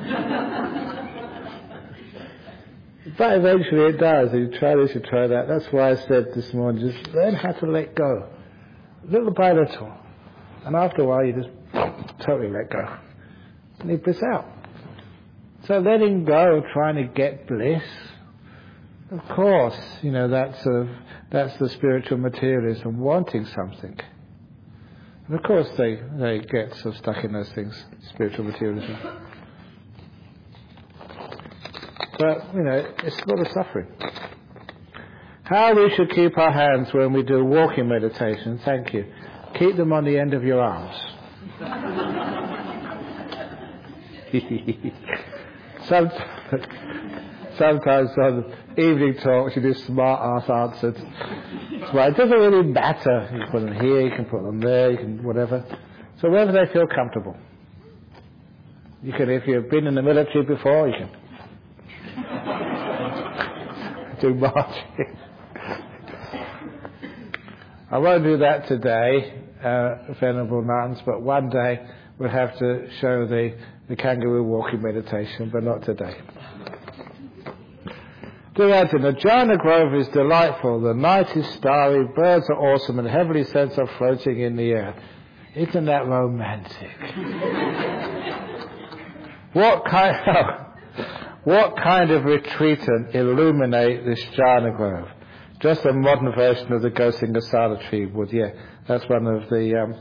But eventually it does. You try this, you try that. That's why I said this morning, just learn how to let go. Little by little. And after a while you just totally let go. And you bliss out. So letting go of trying to get bliss, of course, that's the spiritual materialism, wanting something. And of course they get so stuck in those things, spiritual materialism. But, it's a lot of suffering. How we should keep our hands when we do walking meditation, thank you. Keep them on the end of your arms. Sometimes on evening talks you do smart ass answers. Well, it doesn't really matter. You can put them here, you can put them there, you can whatever. So wherever they feel comfortable. You can, if you've been in the military before, you can do marching. I won't do that today, Venerable Nuns, but one day we'll have to show the kangaroo walking meditation, but not today. Dear Anton, the Jhana Grove is delightful. The night is starry, birds are awesome, and heavenly scents are floating in the air. Isn't that romantic? What kind of retreatant illuminate this Jhana Grove? Just a modern version of the Gosingasala tree would, that's one of the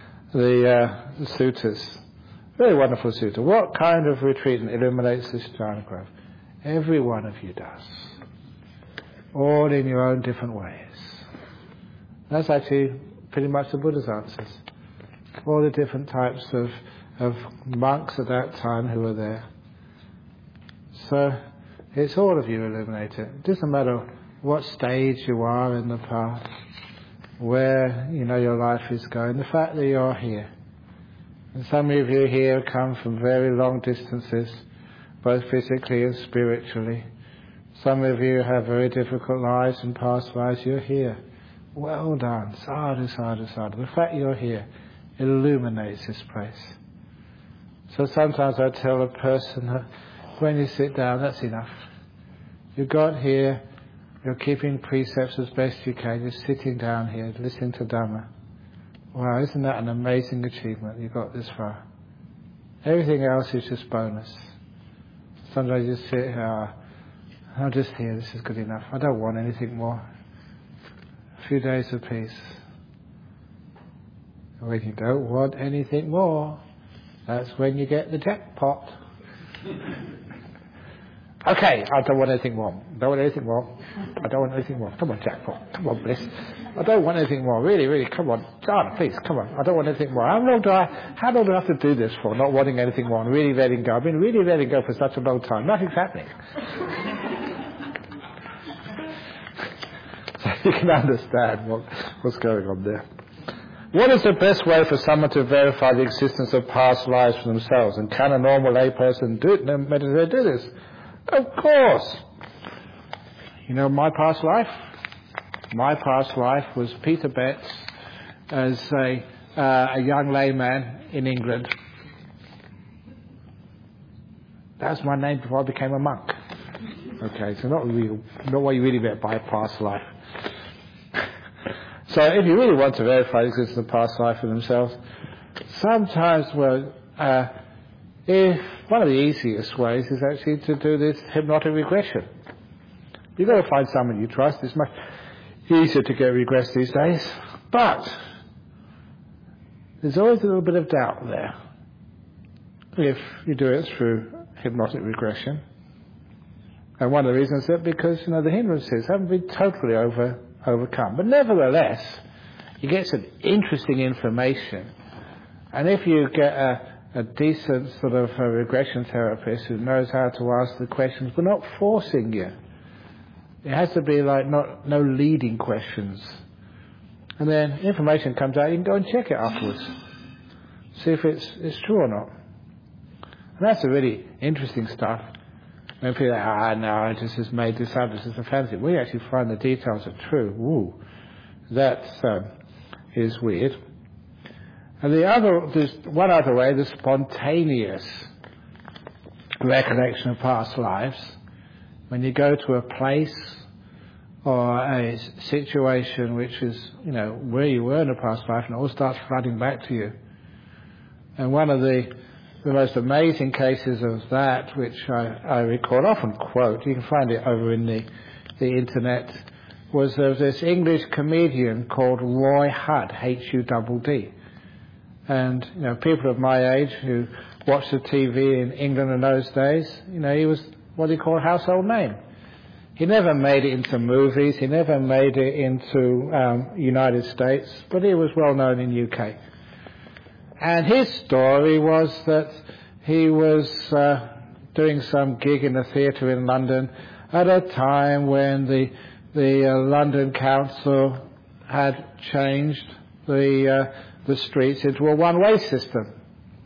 suttas. Very wonderful sutta. What kind of retreatant illuminates this Jhana Grove? Every one of you does. All in your own different ways. That's actually pretty much the Buddha's answers. All the different types of monks at that time who were there. So it's all of you illuminate it. It doesn't matter what stage you are in the path, where your life is going. The fact that you're here. And some of you here come from very long distances, both physically and spiritually. Some of you have very difficult lives and past lives. You're here. Well done. Sadhu, sadhu, sadhu. The fact you're here illuminates this place. So sometimes I tell a person that when you sit down, that's enough. You got here, you're keeping precepts as best you can. You're sitting down here, listening to Dhamma. Wow, isn't that an amazing achievement? You got this far. Everything else is just bonus. Sometimes you sit here, I'm just here, this is good enough. I don't want anything more. A few days of peace. When you don't want anything more, that's when you get the jackpot. Okay, I don't want anything more. Don't want anything more. I don't want anything more. Come on, jackpot. Come on, bliss. I don't want anything more. Really, really, come on. God, please, come on. I don't want anything more. How long do I have to do this for, not wanting anything more and really letting go? I've been really letting go for such a long time. Nothing's happening. So you can understand what's going on there. What is the best way for someone to verify the existence of past lives for themselves? And can a normal lay person do this? Of course. My past life? My past life was Peter Betts as a young layman in England. That was my name before I became a monk. Okay, so not what you really meant by past life. So if you really want to verify the existence of past life for themselves, sometimes, if one of the easiest ways is actually to do this hypnotic regression. You've got to find someone you trust. It's much easier to get regressed these days. But there's always a little bit of doubt there. if you do it through hypnotic regression. And one of the reasons is that because, the hindrances haven't been totally overcome. But nevertheless, you get some interesting information. And if you get a decent sort of a regression therapist who knows how to ask the questions, but not forcing you. It has to be like no leading questions. And then information comes out, you can go and check it afterwards. See if it's true or not. And that's the really interesting stuff. When people say, no, I just made this up, this is a fantasy. We actually find the details are true. Woo. That is weird. And there's one other way, the spontaneous recollection of past lives. When you go to a place or a situation which is, where you were in a past life, and it all starts flooding back to you. And one of the most amazing cases of that, which I recall, often quote, you can find it over in the internet, was there was this English comedian called Roy Hudd, Hudd. And, people of my age who watched the TV in England in those days, he was what he called a household name. He never made it into movies, he never made it into United States, but he was well known in UK. And his story was that he was doing some gig in a theatre in London at a time when the London Council had changed the streets into a one-way system.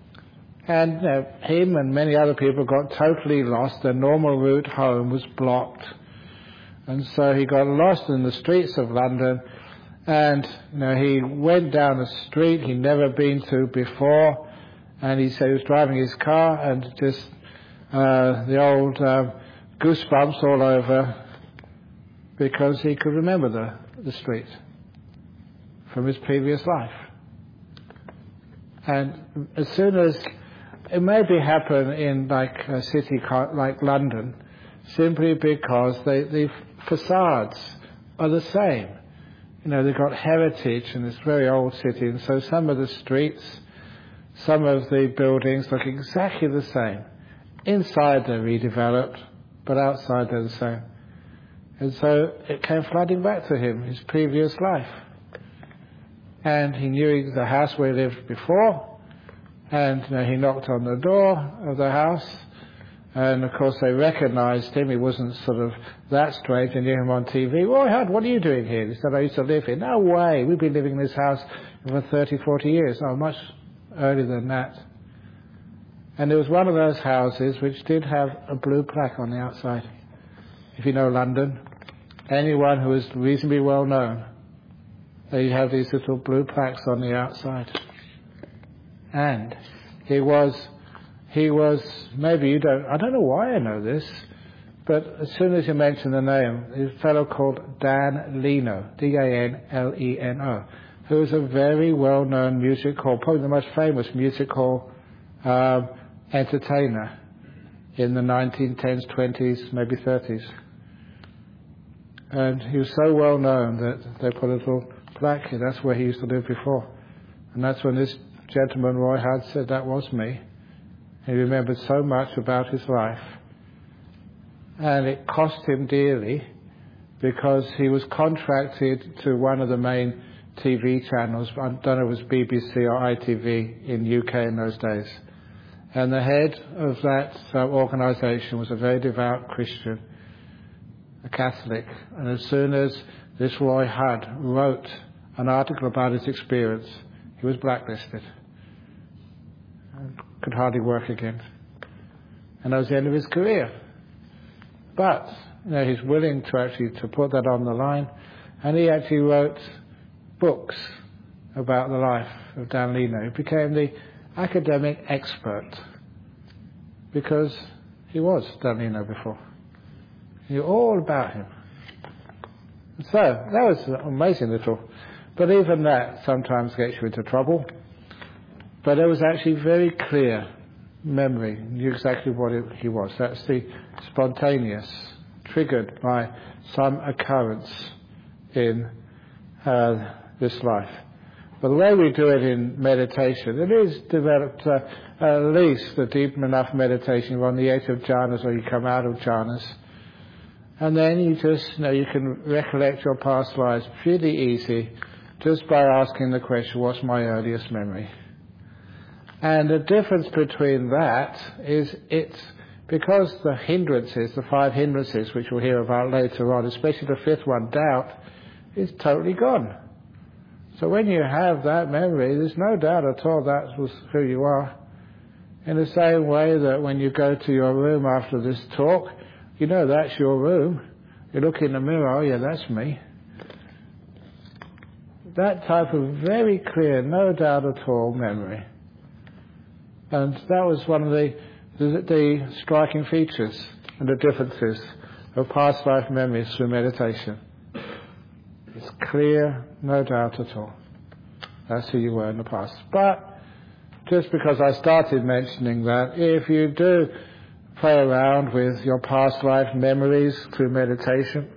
And him and many other people got totally lost. Their normal route home was blocked. And so he got lost in the streets of London. And he went down a street he'd never been to before. And he said he was driving his car and just the old goosebumps all over because he could remember the street from his previous life. And as soon as it maybe happen in like a city like London, simply because the facades are the same. They've got heritage in this very old city, and so some of the streets, some of the buildings look exactly the same. Inside they're redeveloped, but outside they're the same. And so it came flooding back to him, his previous life. And he knew the house where he lived before, and he knocked on the door of the house, and of course they recognized him. He wasn't sort of that strange. They knew him on TV. Roy Hudd, what are you doing here? He said, I used to live here. No way, we've been living in this house for 30, 40 years. Oh, much earlier than that. And it was one of those houses which did have a blue plaque on the outside. If you know London, anyone who is reasonably well known, they have these little blue plaques on the outside. And he was, maybe you don't, I don't know why I know this, but as soon as you mention the name, there's a fellow called Dan Leno, D-A-N-L-E-N-O, who was a very well-known music hall, probably the most famous music hall entertainer in the 1910s, 20s, maybe 30s. And he was so well known that they put a little plaque here. That's where he used to live before. And that's when this gentleman, Roy Hudd, said, that was me. He remembered so much about his life. And it cost him dearly because he was contracted to one of the main TV channels. I don't know if it was BBC or ITV in UK in those days. And the head of that organisation was a very devout Christian, a Catholic. And as soon as this Roy Hudd wrote an article about his experience, he was blacklisted. Could hardly work again. And that was the end of his career. But, he's willing to put that on the line. And he actually wrote books about the life of Dan Leno. He became the academic expert because he was Dan Leno before. He knew all about him. And so, that was an amazing little... But even that sometimes gets you into trouble. But there was actually very clear memory, knew exactly what he was. That's the spontaneous, triggered by some occurrence in this life. But the way we do it in meditation, it is developed at least the deep enough meditation. You're on the edge of jhanas or you come out of jhanas. And then you just, you can recollect your past lives pretty easy just by asking the question, what's my earliest memory? And the difference between that is it's because the hindrances, the 5 hindrances, which we'll hear about later on, especially the 5th one, doubt, is totally gone. So when you have that memory, there's no doubt at all that was who you are. In the same way that when you go to your room after this talk, you know that's your room. You look in the mirror, oh yeah, that's me. That type of very clear, no doubt at all memory. And that was one of the striking features and the differences of past life memories through meditation. It's clear, no doubt at all. That's who you were in the past. But just because I started mentioning that, if you do play around with your past life memories through meditation,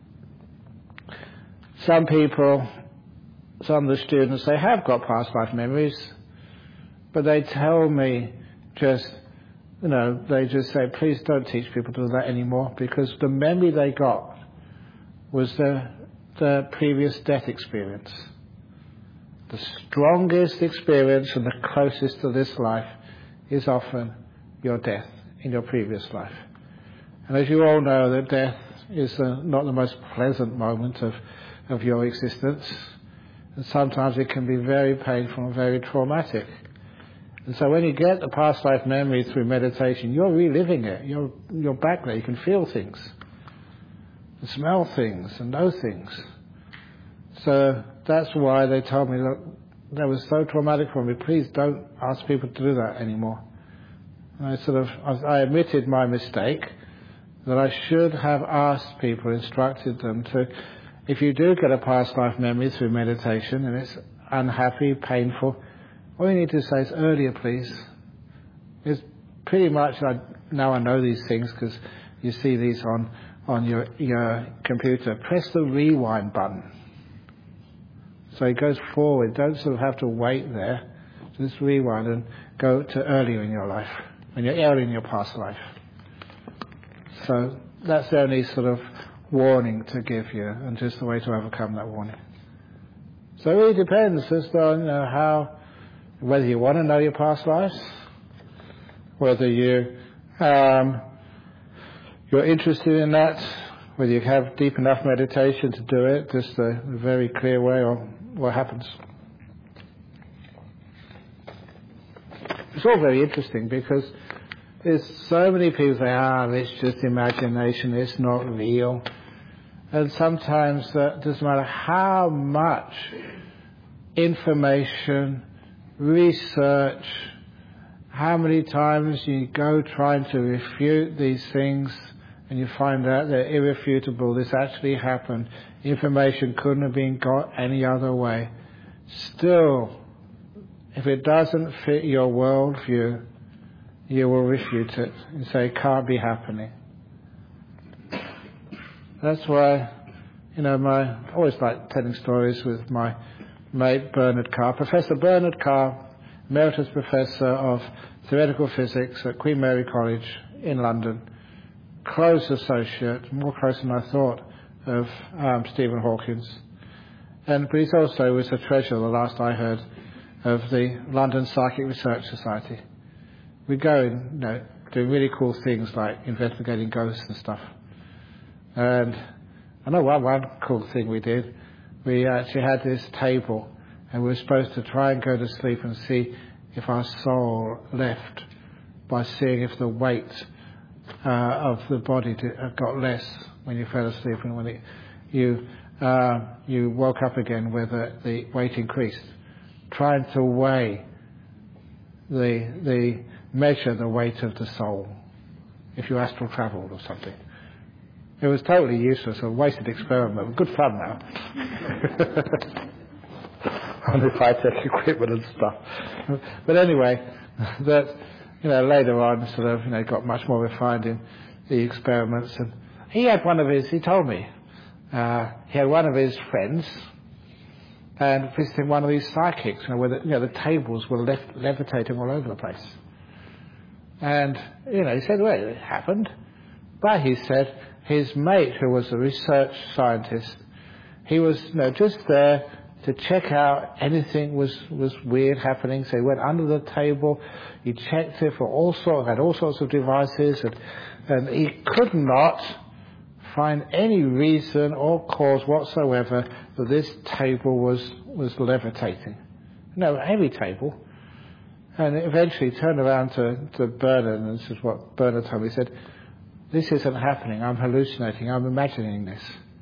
some people, some of the students, they have got past life memories, but they tell me just, they just say, please don't teach people to do that anymore, because the memory they got was the previous death experience. The strongest experience and the closest to this life is often your death in your previous life. And as you all know, that death is not the most pleasant moment of your existence. And sometimes it can be very painful and very traumatic. And so when you get the past life memory through meditation, you're reliving it. You're back there. You can feel things, and smell things, and know things. So that's why they told me, look, that was so traumatic for me. Please don't ask people to do that anymore. And I admitted my mistake, that I should have asked people, instructed them to, if you do get a past life memory through meditation and it's unhappy, painful, all you need to say is earlier, please. It's pretty much, now I know these things because you see these on your computer. Press the rewind button. So it goes forward. Don't sort of have to wait there. Just rewind and go to earlier in your life, when you're early in your past life. So that's the only sort of warning to give you, and just the way to overcome that warning. So it really depends just on whether you want to know your past lives, whether you're interested in that, whether you have deep enough meditation to do it, just a very clear way, or what happens. It's all very interesting because there's so many people say, it's just imagination, it's not real. And sometimes it doesn't matter how much information, research, how many times you go trying to refute these things and you find out they're irrefutable, this actually happened, information couldn't have been got any other way. Still, if it doesn't fit your worldview, you will refute it and say it can't be happening. That's why, I always like telling stories with my mate Bernard Carr. Professor Bernard Carr, Emeritus Professor of Theoretical Physics at Queen Mary College in London, close associate, more close than I thought, of Stephen Hawkins. But he's also was the treasurer, the last I heard, of the London Psychic Research Society. We go and do really cool things like investigating ghosts and stuff. And I know one cool thing we did. We actually had this table, and we were supposed to try and go to sleep and see if our soul left by seeing if the weight of the body got less when you fell asleep, and when you woke up again, whether the weight increased. Trying to measure the weight of the soul if you astral travelled or something. It was totally useless, a wasted experiment. Good fun now. On the high-tech equipment and stuff. But anyway, that later on got much more refined in the experiments. And he told me, he had one of his friends and visiting one of these psychics, where the tables were levitating all over the place. And, he said, well, it happened. But he said his mate, who was a research scientist, he was, just there to check out anything was weird happening. So he went under the table, he checked it for had all sorts of devices, and he could not find any reason or cause whatsoever that this table was levitating. No, heavy table. And eventually he turned around to Bernard, and this is what Bernard told me. He said, this isn't happening, I'm hallucinating, I'm imagining this.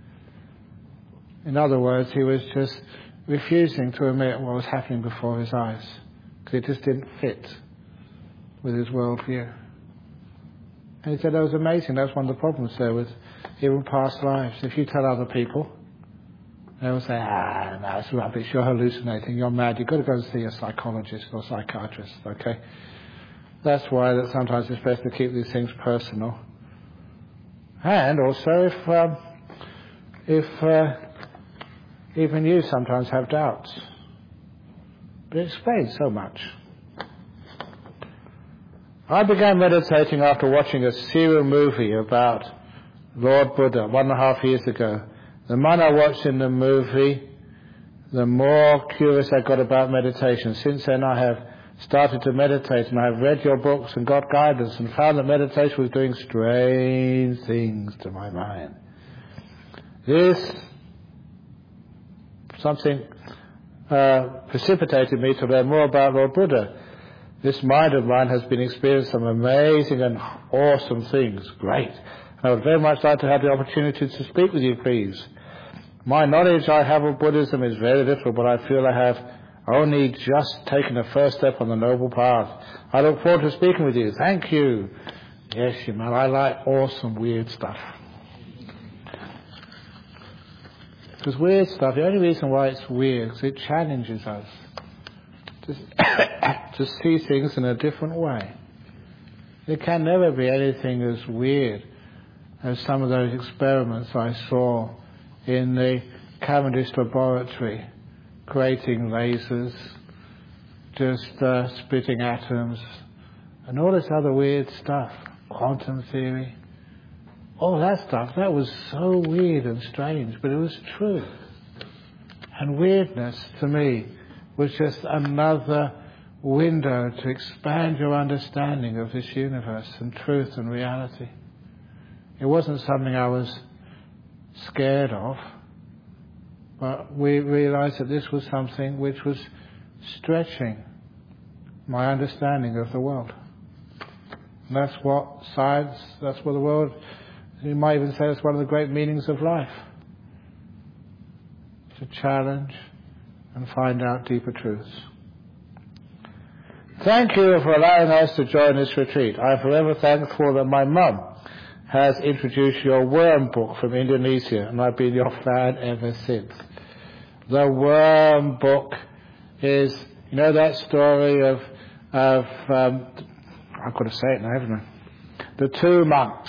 In other words, he was just refusing to admit what was happening before his eyes, because it just didn't fit with his worldview. And he said that was amazing. That's one of the problems there with even past lives. If you tell other people, they will say, no, it's rubbish, you're hallucinating, you're mad, you've got to go and see a psychologist or psychiatrist, okay? That's why that sometimes it's best to keep these things personal. And also if even you sometimes have doubts. But it explains so much. I began meditating after watching a serial movie about Lord Buddha 1.5 years ago. The more I watched in the movie, the more curious I got about meditation. Since then I have started to meditate, and I have read your books and got guidance and found that meditation was doing strange things to my mind. Something precipitated me to learn more about Lord Buddha. This mind of mine has been experiencing some amazing and awesome things. Great. I would very much like to have the opportunity to speak with you, please. My knowledge I have of Buddhism is very little, but I feel I have only just taken the first step on the noble path. I look forward to speaking with you. Thank you. Yes, I like awesome, weird stuff. Because weird stuff, the only reason why it's weird is it challenges us to see things in a different way. It can never be anything as weird as some of those experiments I saw in the Cavendish laboratory, creating lasers, just splitting atoms, and all this other weird stuff, quantum theory. All that stuff, that was so weird and strange, but it was true. And weirdness, to me, was just another window to expand your understanding of this universe and truth and reality. It wasn't something I was scared of, but we realized that this was something which was stretching my understanding of the world. And that's what science, that's what the world, you might even say it's one of the great meanings of life. To challenge and find out deeper truths. Thank you for allowing us to join this retreat. I am forever thankful that my mum has introduced your worm book from Indonesia, and I've been your fan ever since. The worm book is, that story of I've got to say it now, haven't I? The two monks.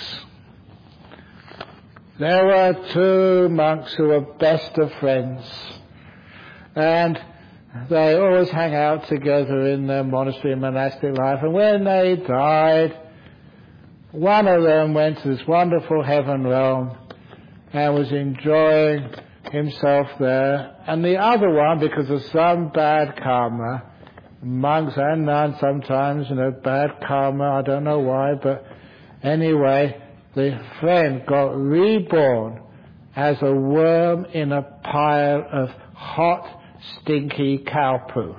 There were two monks who were best of friends, and they always hang out together in their monastery and monastic life. And when they died, one of them went to this wonderful heaven realm and was enjoying himself there, and the other one, because of some bad karma, monks and nuns sometimes, bad karma, I don't know why, but anyway, the friend got reborn as a worm in a pile of hot, stinky cow poo.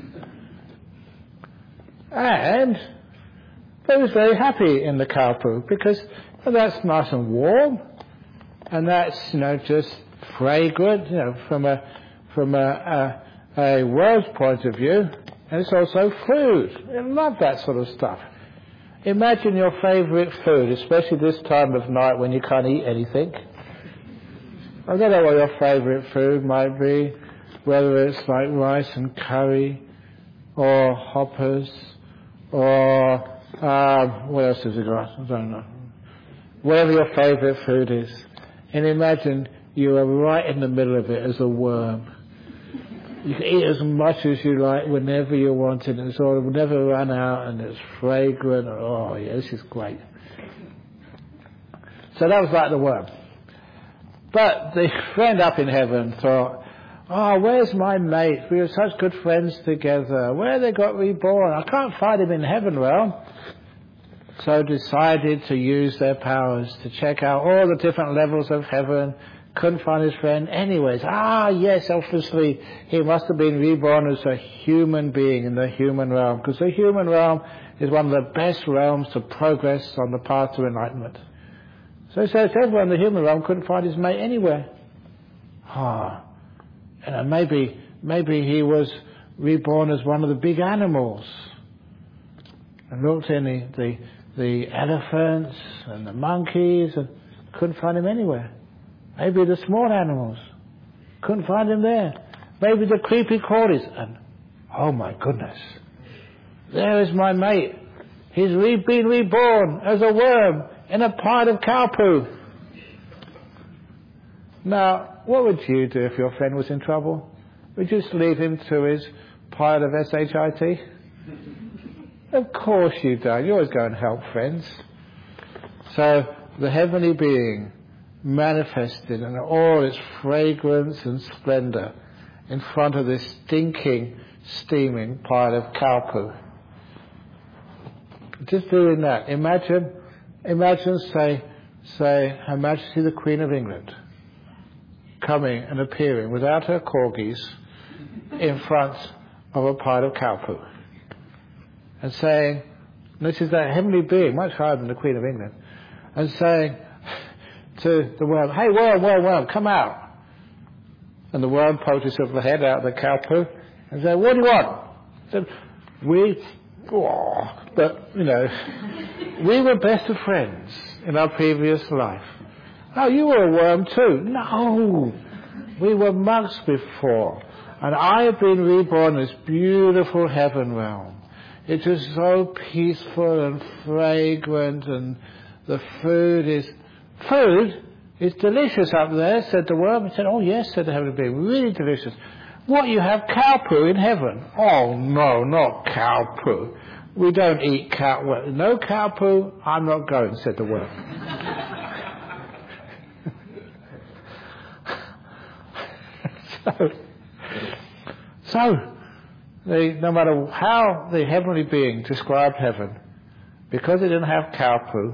And they was very happy in the cow poo, because that's nice and warm, and that's, just fragrant, from a world's point of view, and it's also food. I love that sort of stuff. Imagine your favourite food, especially this time of night when you can't eat anything. I don't know what your favourite food might be, whether it's like rice and curry, or hoppers, or what else has it got? I don't know. Whatever your favourite food is. And imagine you are right in the middle of it as a worm. You can eat as much as you like whenever you want it, and it will never run out, and it's fragrant. Oh, yeah, this is great. So that was like the worm. But the friend up in heaven thought, oh, where's my mate? We were such good friends together. Where they got reborn? I can't find him in heaven realm. So decided to use their powers to check out all the different levels of heaven. Couldn't find his friend. Anyways, yes, obviously he must have been reborn as a human being in the human realm, because the human realm is one of the best realms to progress on the path to enlightenment. So he says everyone in the human realm couldn't find his mate anywhere. Maybe he was reborn as one of the big animals. And looked in the elephants and the monkeys and couldn't find him anywhere. Maybe the small animals, couldn't find him there. Maybe the creepy crawlies, and oh my goodness, there is my mate. He's been reborn as a worm in a pile of cow poo. Now, what would you do if your friend was in trouble? Would you just leave him to his pile of SHIT? Of course you don't. You always go and help friends. So the heavenly being manifested in all its fragrance and splendor in front of this stinking, steaming pile of cow poo. Just doing that. Imagine, say, Her Majesty the Queen of England coming and appearing without her corgis in front of a pile of cow poo and saying, this is that heavenly being, much higher than the Queen of England, and saying to the worm, hey worm, come out. And the worm poked his little head out of the cow poo and said, what do you want? He said, we were best of friends in our previous life. Oh, you were a worm too? No, we were monks before, and I have been reborn in this beautiful heaven realm. It is so peaceful and fragrant, and the food is delicious up there, said the worm. He said, oh yes, said the heavenly being, really delicious. What, you have cow poo in heaven? Oh no, not cow poo. We don't eat cow. Well, no cow poo, I'm not going, said the worm. No matter how the heavenly being described heaven, because it didn't have cow poo,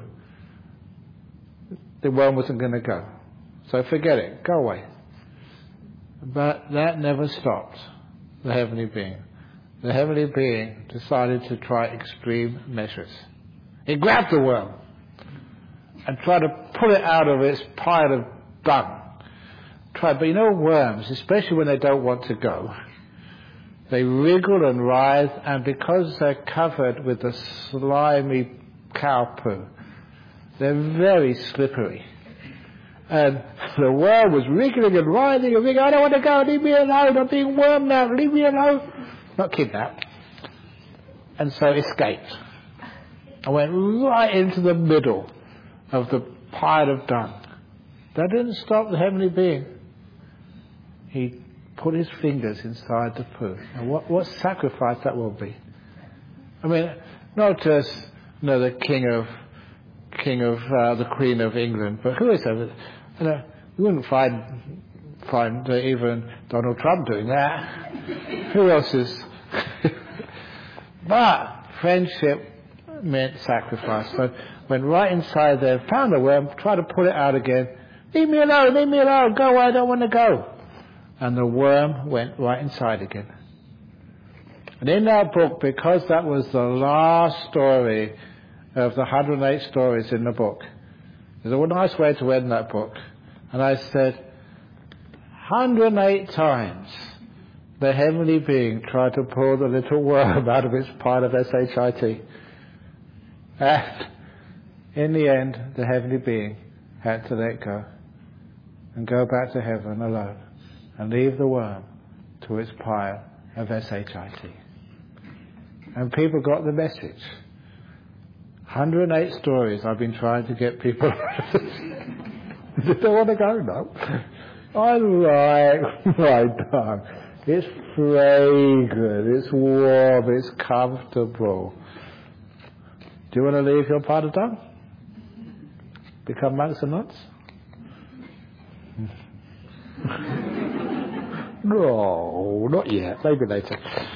the worm wasn't going to go. So forget it, go away. But that never stopped the heavenly being. The heavenly being decided to try extreme measures. He grabbed the worm and tried to pull it out of its pile of dung. But you know worms, especially when they don't want to go, they wriggle and writhe, and because they're covered with the slimy cow poo, they're very slippery. And the worm was wriggling and writhing and wriggling, I don't want to go, leave me alone, I'm being wormed now, leave me alone. Not kidnapped. And so escaped. I went right into the middle of the pile of dung. That didn't stop the heavenly being. He put his fingers inside the poo. And what sacrifice that will be. I mean, not just the king of the Queen of England, but who is that? You wouldn't find even Donald Trump doing that. Who else is? But friendship meant sacrifice. So went right inside there, found the worm, tried to pull it out again. Leave me alone, go away, I don't want to go. And the worm went right inside again. And in that book, because that was the last story of the 108 stories in the book, there's a nice way to end that book. And I said, 108 times the heavenly being tried to pull the little worm out of its pile of SHIT. And in the end, the heavenly being had to let go and go back to heaven alone and leave the worm to its pile of SHIT. And people got the message. 108 stories I've been trying to get people. They don't want to go, no. I like my tongue. It's fragrant, it's warm, it's comfortable. Do you want to leave your Padadang? Become monks and nuns? No, not yet. Maybe later.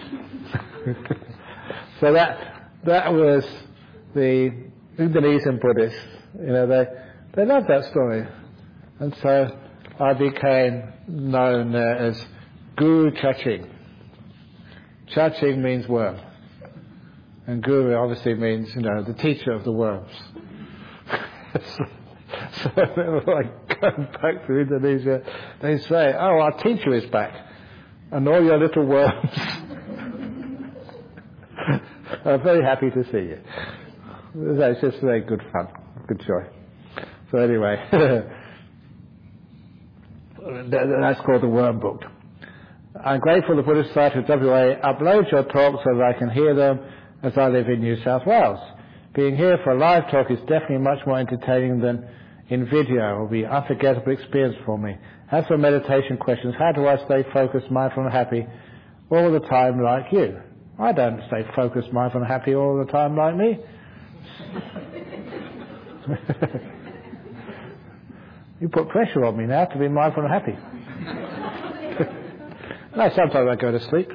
So that was the Indonesian Buddhists. You know, they loved that story, and so I became known there as Guru Chaching. Chaching means worm, and Guru obviously means, you know, the teacher of the worms. So whenever I go back to Indonesia, they say, "Oh, our teacher is back, and all your little worms." I'm very happy to see you. It's just very good fun, good joy. So anyway, that's called the Worm Book. I'm grateful the Buddhist Society of WA uploads your talks so that I can hear them as I live in New South Wales. Being here for a live talk is definitely much more entertaining than in video. It will be an unforgettable experience for me. As for meditation questions, how do I stay focused, mindful and happy all the time like you? I don't stay focused, mindful and happy all the time like me. You put pressure on me now to be mindful and happy. No, sometimes I go to sleep.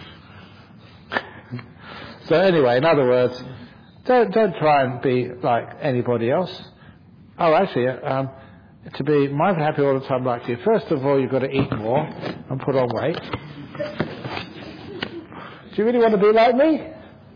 So anyway, in other words, don't try and be like anybody else. Oh, actually, to be mindful and happy all the time like you, first of all, you've got to eat more and put on weight. Do you really want to be like me?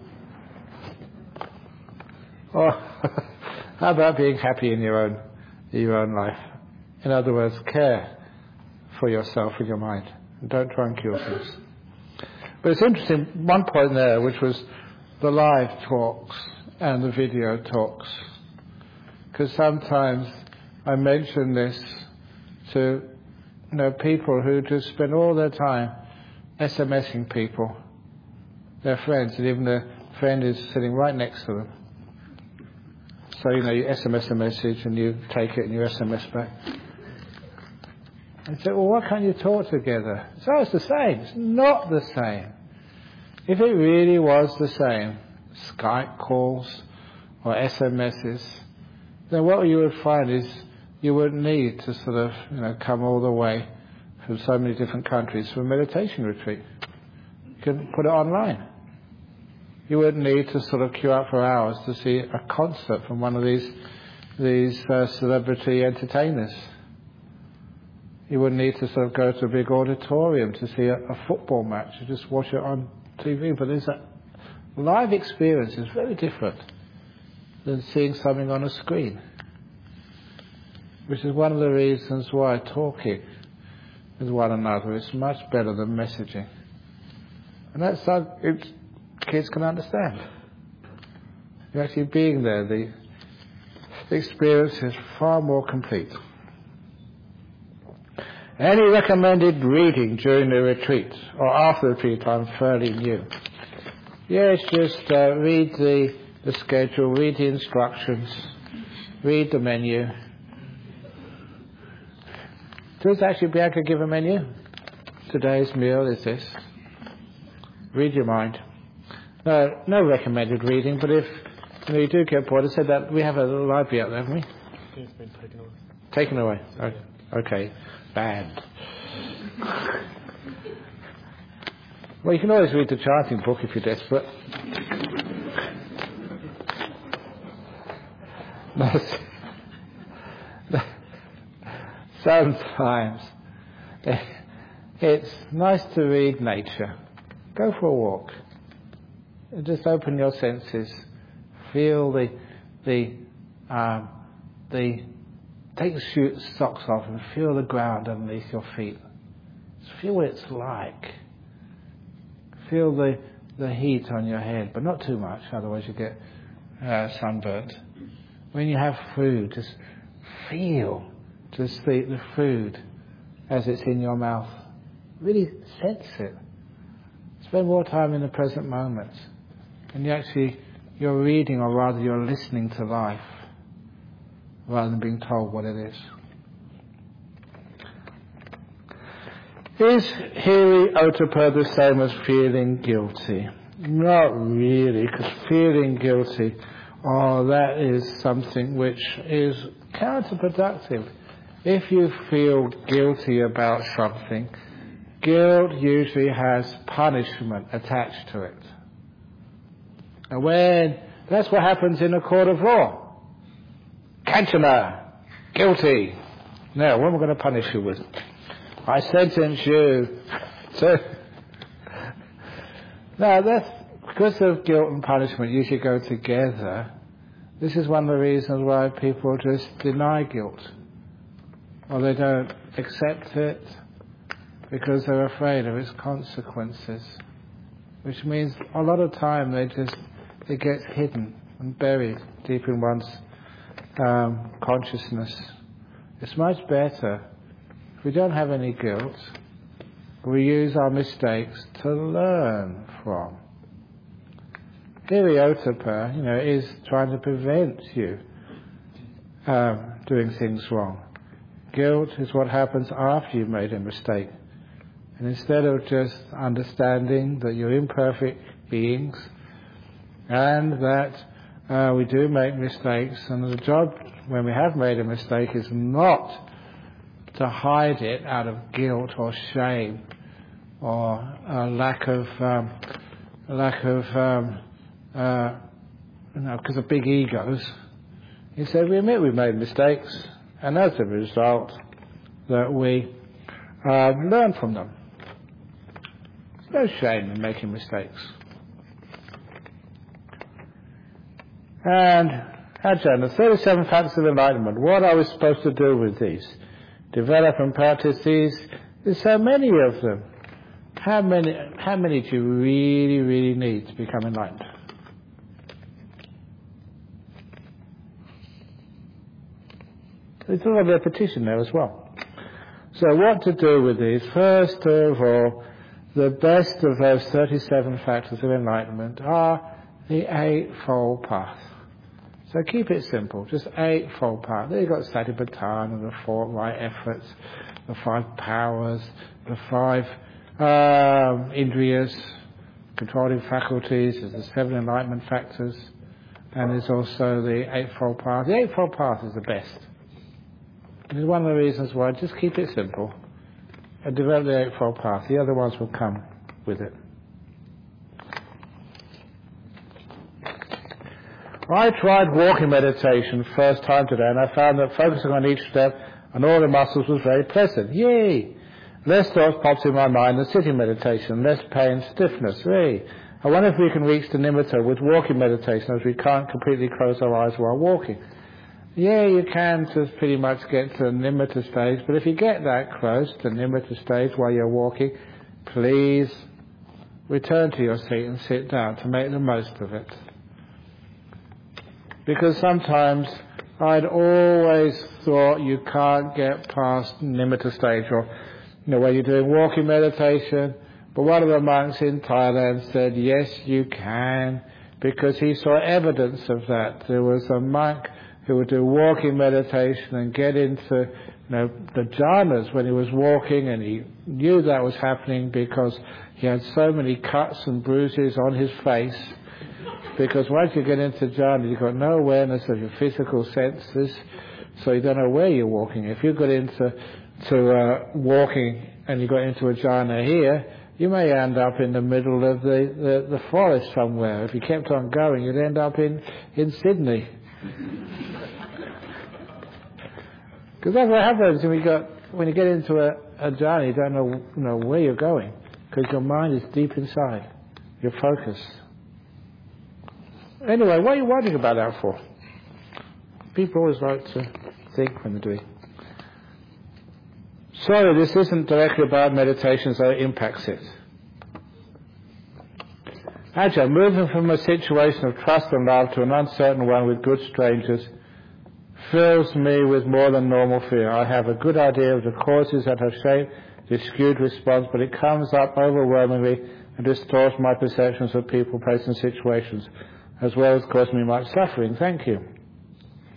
Or how about being happy in your own life? In other words, care for yourself and your mind. And don't try and cure things. But it's interesting, one point there, which was the live talks and the video talks. Because sometimes I mention this to, you know, people who just spend all their time SMSing people, their friends, and even their friend is sitting right next to them. So, you know, you SMS a message and you take it and you SMS back. And say, well, why can't you talk together? So it's the same. It's not the same. If it really was the same, Skype calls or SMSs, then what you would find is you wouldn't need to sort of, you know, come all the way from so many different countries for a meditation retreat. You can put it online. You wouldn't need to sort of queue up for hours to see a concert from one of these celebrity entertainers. You wouldn't need to sort of go to a big auditorium to see a football match. You just watch it on TV. But there's a live experience is very different than seeing something on a screen, which is one of the reasons why talking with one another is much better than messaging. And that's something kids can understand. You're actually being there. The experience is far more complete. Any recommended reading during the retreat or after the retreat? I'm fairly new. Yes, just read the schedule, read the instructions, read the menu. Does actually Bianca give a menu? Today's meal is this. Read your mind. No recommended reading, but if you do get bored, I said that we have a little library out there, haven't we? It's been taken away. Taken away? Okay. Bad. Well, you can always read the chanting book if you're desperate. Sometimes it's nice to read nature. Go for a walk. Just open your senses. Feel take the socks off and feel the ground underneath your feet. Just feel what it's like. Feel the heat on your head, but not too much, otherwise you get sunburnt. When you have food, just feel the food as it's in your mouth. Really sense it. Spend more time in the present moment. And you're reading, or rather you're listening to life, rather than being told what it is. Is Hiri Ottappa the same as feeling guilty? Not really, because feeling guilty, that is something which is counterproductive. If you feel guilty about something, guilt usually has punishment attached to it. And that's what happens in a court of law. Kanchana, guilty. Now, what am I going to punish you with? I sentence you. So, now that's because of guilt and punishment usually go together. This is one of the reasons why people just deny guilt, or they don't accept it because they're afraid of its consequences, which means a lot of time it gets hidden and buried deep in one's consciousness. It's much better if we don't have any guilt. We use our mistakes to learn from. Hiri Ottappa, is trying to prevent you doing things wrong. Guilt is what happens after you've made a mistake. And instead of just understanding that you're imperfect beings and that we do make mistakes, and the job when we have made a mistake is not to hide it out of guilt or shame or a lack of because of big egos. Instead, we admit we've made mistakes, and as a result, that we learn from them. There's no shame in making mistakes. And Ajahn, the 37 factors of enlightenment, what are we supposed to do with these? Develop and practice these? There's so many of them. How many do you really, really need to become enlightened? There's a lot of repetition there as well. So what to do with these? First of all, the best of those 37 factors of enlightenment are the Eightfold Path. So keep it simple, just Eightfold Path. There you've got Satipatthana and the 4 right efforts, the 5 powers, the 5 indriyas, controlling faculties, there's the 7 enlightenment factors, and there's also the Eightfold Path. The Eightfold Path is the best. It's one of the reasons why just keep it simple and develop the Eightfold Path. The other ones will come with it. I tried walking meditation first time today, and I found that focusing on each step and all the muscles was very pleasant. Yay! Less thoughts popped in my mind than sitting meditation, less pain, stiffness. Yay! I wonder if we can reach the nimitta with walking meditation, as we can't completely close our eyes while walking. Yeah, you can just pretty much get to the nimitta stage, but if you get that close to the nimitta stage while you're walking, please return to your seat and sit down to make the most of it. Because sometimes I'd always thought you can't get past nimitta stage, or where you're doing walking meditation, but one of the monks in Thailand said, yes, you can, because he saw evidence of that. There was a monk who would do walking meditation and get into the jhanas when he was walking, and he knew that was happening because he had so many cuts and bruises on his face. Because once you get into jhana, you've got no awareness of your physical senses, so you don't know where you're walking. If you got into walking and you got into a jhana here, you may end up in the middle of the forest somewhere. If you kept on going, you'd end up in Sydney. Because that's what happens when you get into a jhana. You don't know where you're going, because your mind is deep inside. You're focused. Anyway, what are you worrying about that for? People always like to think when they're doing. Sorry, this isn't directly about meditation, so it impacts it. Ajahn, moving from a situation of trust and love to an uncertain one with good strangers fills me with more than normal fear. I have a good idea of the causes that have shaped this skewed response, but it comes up overwhelmingly and distorts my perceptions of people, places and situations, as well as causing me much suffering. Thank you.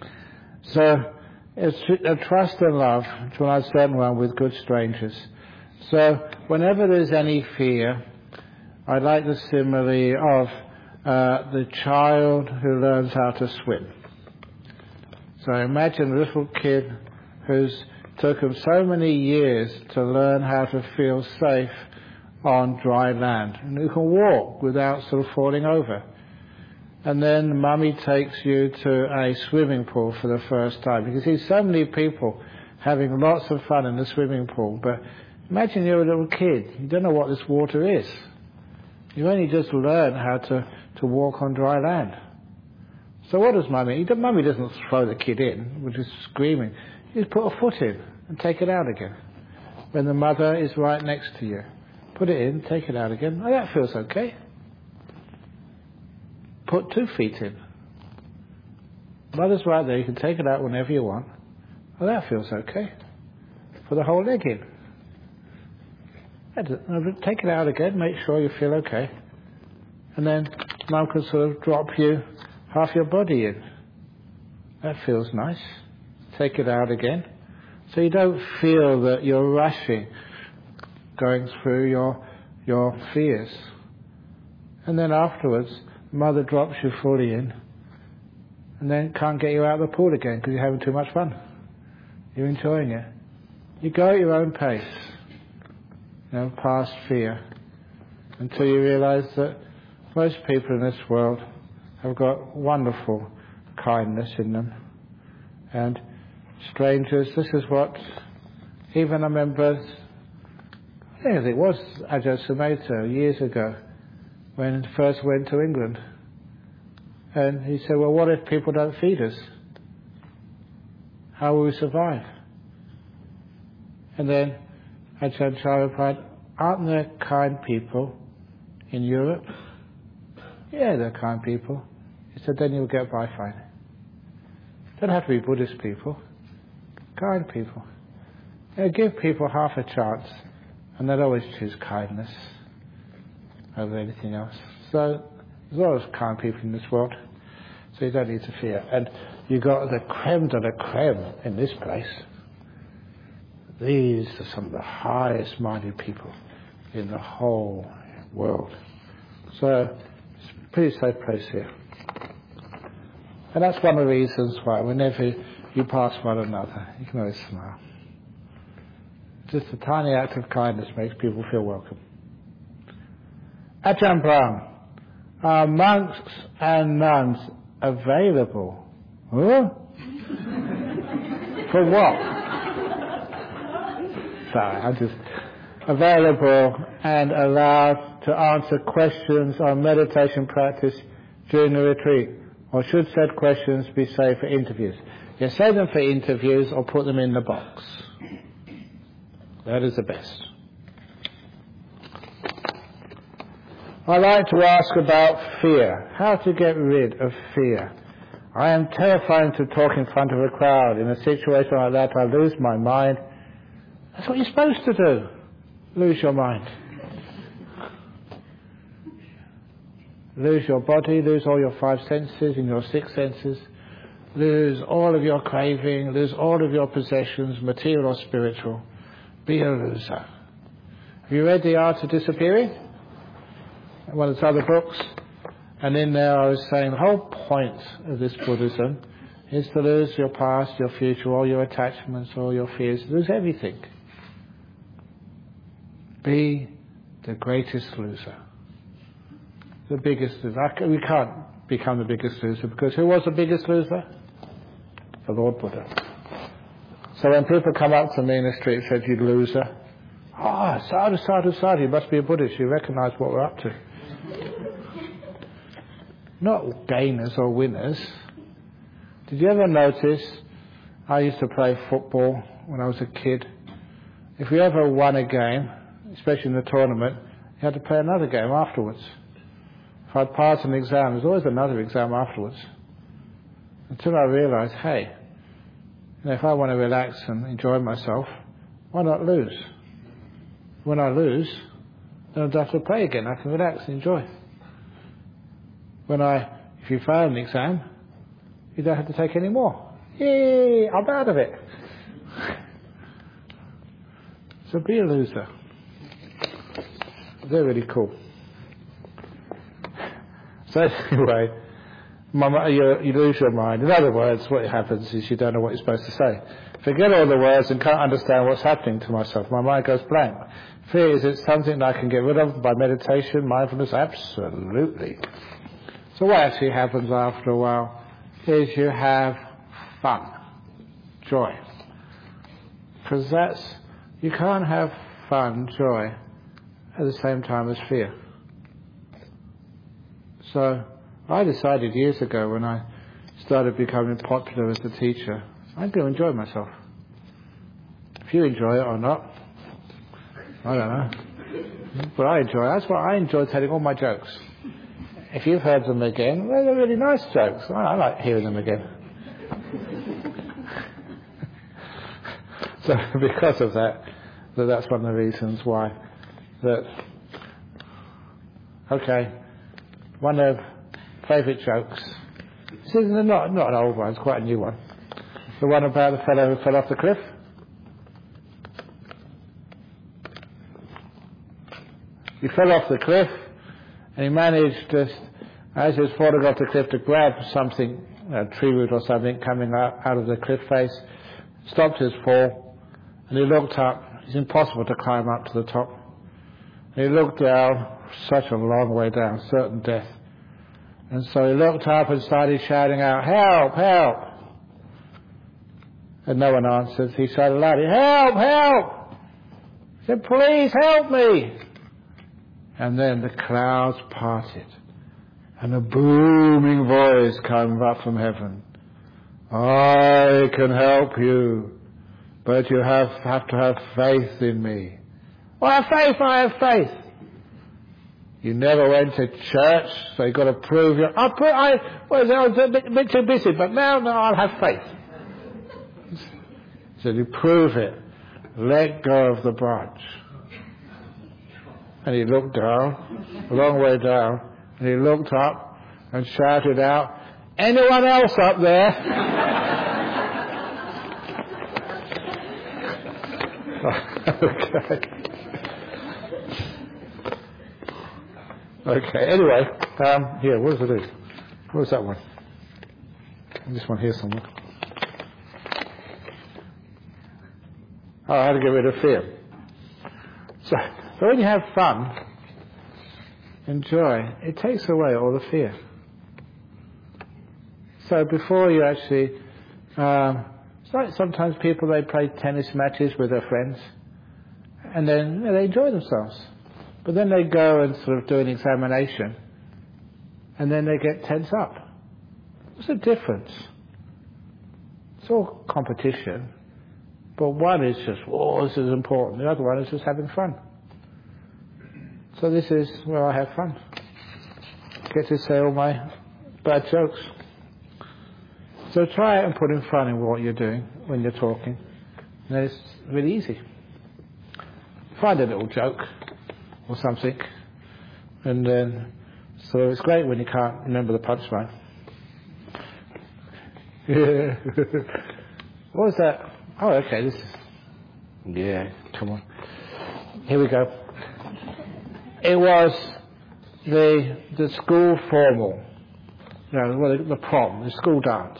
So, it's a trust and love to an uncertain one with good strangers. So whenever there's any fear, I like the simile of the child who learns how to swim. So imagine a little kid who's took him so many years to learn how to feel safe on dry land, and who can walk without sort of falling over. And then Mummy takes you to a swimming pool for the first time. You can see so many people having lots of fun in the swimming pool, but imagine you're a little kid. You don't know what this water is. You only just learn how to walk on dry land. So what does Mummy? Mummy doesn't throw the kid in, which is screaming. You just put a foot in and take it out again. When the mother is right next to you. Put it in, take it out again. Oh, that feels okay. Put 2 feet in. Mother's right there, you can take it out whenever you want. Oh, that feels okay. Put the whole leg in. Take it out again, make sure you feel okay. And then Mum can sort of drop you half your body in. That feels nice. Take it out again. So you don't feel that you're rushing, going through your fears. And then afterwards, Mother drops you fully in, and then can't get you out of the pool again because you're having too much fun. You're enjoying it. You go at your own pace, past fear, until you realize that most people in this world have got wonderful kindness in them. And strangers, this is what, even I remember, I think it was Ajahn Sumedho years ago, when he first went to England. And he said, well, what if people don't feed us? How will we survive? And then Ajahn Chah replied, aren't there kind people in Europe? Yeah, they're kind people. He said, then you'll get by fine. Don't have to be Buddhist people. Kind people. Give people half a chance, and they'll always choose kindness over anything else. So there's always kind people in this world, so you don't need to fear. And you got the creme de la creme in this place. These are some of the highest minded people in the whole world. So it's a pretty safe place here. And that's one of the reasons why whenever you pass one another, you can always smile. Just a tiny act of kindness makes people feel welcome. Ajahn Brahm, are monks and nuns available? Huh? For what? Sorry, I'm just available and allowed to answer questions on meditation practice during the retreat. Or should said questions be saved for interviews? You save them for interviews or put them in the box. That is the best. I like to ask about fear. How to get rid of fear. I am terrified to talk in front of a crowd. In a situation like that, I lose my mind. That's what you're supposed to do. Lose your mind. Lose your body, lose all your 5 senses and your 6 senses. Lose all of your craving, lose all of your possessions, material or spiritual. Be a loser. Have you read The Art of Disappearing? One of the other books. And in there I was saying the whole point of this Buddhism is to lose your past, your future, all your attachments, all your fears, lose everything. Be the greatest loser. The biggest loser. We can't become the biggest loser because who was the biggest loser? The Lord Buddha. So when people come up to me in the street and say, you loser, sadhu, sadhu, sadhu, you must be a Buddhist, you recognise what we're up to. Not gainers or winners. Did you ever notice, I used to play football when I was a kid. If we ever won a game, especially in the tournament, you had to play another game afterwards. If I'd passed an exam, there's always another exam afterwards. Until I realised, hey, if I want to relax and enjoy myself, why not lose? When I lose, then I don't have to play again. I can relax and enjoy. If you fail an exam, you don't have to take any more. Yay, I'm out of it. So be a loser. They're really cool. So anyway, you lose your mind. In other words, what happens is you don't know what you're supposed to say. Forget all the words and can't understand what's happening to myself. My mind goes blank. Fear, is it something I can get rid of by meditation, mindfulness? Absolutely. So what actually happens after a while is you have fun, joy. Because you can't have fun, joy, at the same time as fear. So I decided years ago when I started becoming popular as a teacher, I'm going to enjoy myself. If you enjoy it or not, I don't know. But I enjoy it. That's why I enjoy telling all my jokes. If you've heard them again, well, they're really nice jokes. I like hearing them again. So because of that's one of the reasons why okay, one of favourite jokes. This is not an old one, it's quite a new one. The one about the fellow who fell off the cliff. He fell off the cliff and he managed to, as he was falling off the cliff, to grab something, a tree root or something coming out of the cliff face, stopped his fall, and he looked up. It's impossible to climb up to the top. And he looked down, such a long way down, certain death. And so he looked up and started shouting out, "Help, help!" And no one answered. He shouted loudly, "Help, help!" He said, "Please help me!" And then the clouds parted, and a booming voice came up from heaven. "I can help you, but you have to have faith in me." "I have faith, I have faith." "You never went to church, so you've got to prove you." I was a bit too busy, but now I'll have faith. So you prove it. Let go of the branch. And he looked down, a long way down, and he looked up and shouted out, "Anyone else up there?" Okay, anyway, here, what does it do? Where's that one? This one here somewhere. Oh, how to get rid of fear. So when you have fun and joy, it takes away all the fear. So before you actually, it's like sometimes people, they play tennis matches with their friends, and then they enjoy themselves. But then they go and sort of do an examination, and then they get tense up. What's the difference? It's all competition, but one is just, "Oh, this is important." The other one is just having fun. So this is where I have fun. Get to say all my bad jokes. So try it and put in fun in what you're doing when you're talking. And then it's really easy. Find a little joke or something, and then so it's great when you can't remember the punchline. What was that? Oh, okay, this is, come on. Here we go. It was the school formal, the prom, the school dance.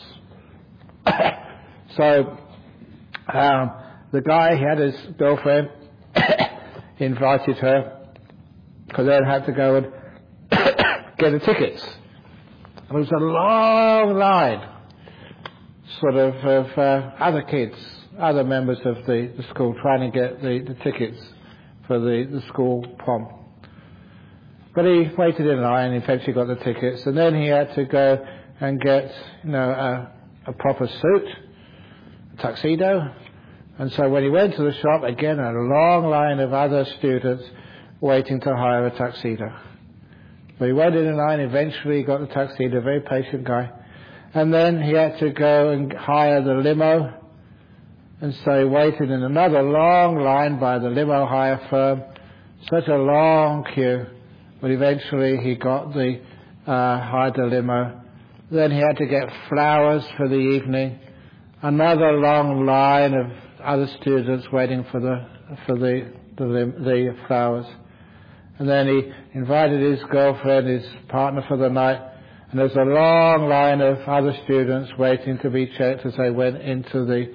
So the guy, he had his girlfriend, invited her, because they had to go and get the tickets. And there was a long line, sort of other kids, other members of the school trying to get the tickets for the school prom. But he waited in line and eventually got the tickets, and then he had to go and get, a proper suit, a tuxedo. And so when he went to the shop, again, a long line of other students waiting to hire a tuxedo. But he waited in line, eventually got the tuxedo, very patient guy. And then he had to go and hire the limo. And so he waited in another long line by the limo hire firm, such a long queue. But eventually he got hired the limo. Then he had to get flowers for the evening. Another long line of other students waiting for the flowers. And then he invited his girlfriend, his partner for the night, and there's a long line of other students waiting to be checked as they went into the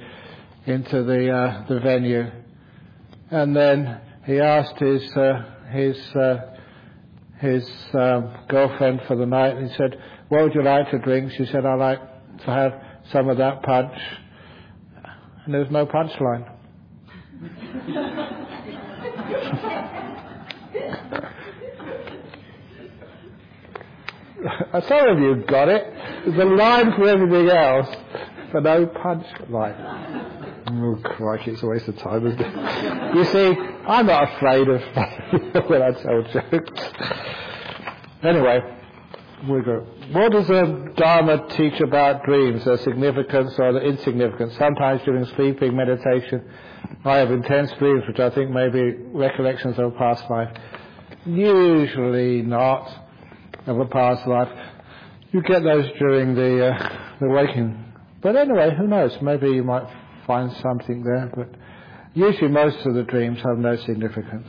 venue. And then he asked his girlfriend for the night, and he said, "What would you like to drink?" She said, "I'd like to have some of that punch." And there was no punchline. Some of you got it. There's a line for everything else, but no punchline. Oh, crikey, it's a waste of time, isn't it? You see, I'm not afraid of when I tell jokes. Anyway, we go. What does the Dharma teach about dreams, their significance or the insignificance? Sometimes during sleeping meditation, I have intense dreams, which I think may be recollections of a past life. Usually not of a past life. You get those during the waking. But anyway, who knows? Maybe you might find something there. But usually most of the dreams have no significance.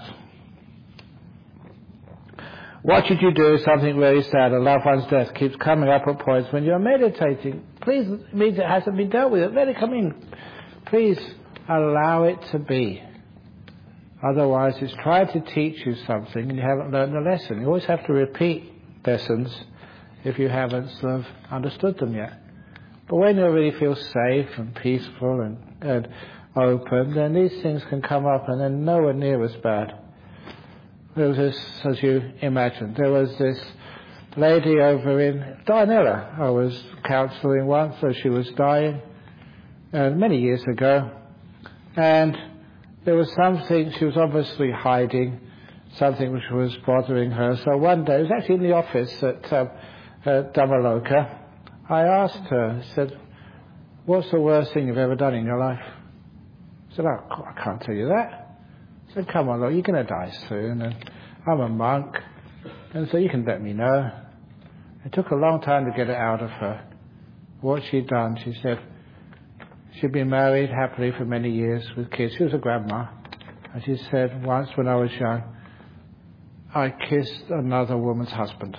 What should you do if something very sad, a loved one's death, keeps coming up at points when you're meditating? Please, it means it hasn't been dealt with. Let it come in. Please allow it to be. Otherwise, it's trying to teach you something and you haven't learned the lesson. You always have to repeat lessons if you haven't sort of understood them yet. But when you really feel safe and peaceful and open, then these things can come up and they're nowhere near as bad. There was this, as you imagined, there was this lady over in Dianella. I was counselling once as she was dying, many years ago, and there was something, she was obviously hiding, something which was bothering her. So one day, it was actually in the office at Dhammaloka, I asked her, I said, "What's the worst thing you've ever done in your life?" I said, "Oh, I can't tell you that." I said, "Come on, look, you're going to die soon, and I'm a monk, and so you can let me know." It took a long time to get it out of her. What she'd done, she said, she'd been married happily for many years with kids. She was a grandma. And she said, "Once when I was young, I kissed another woman's husband."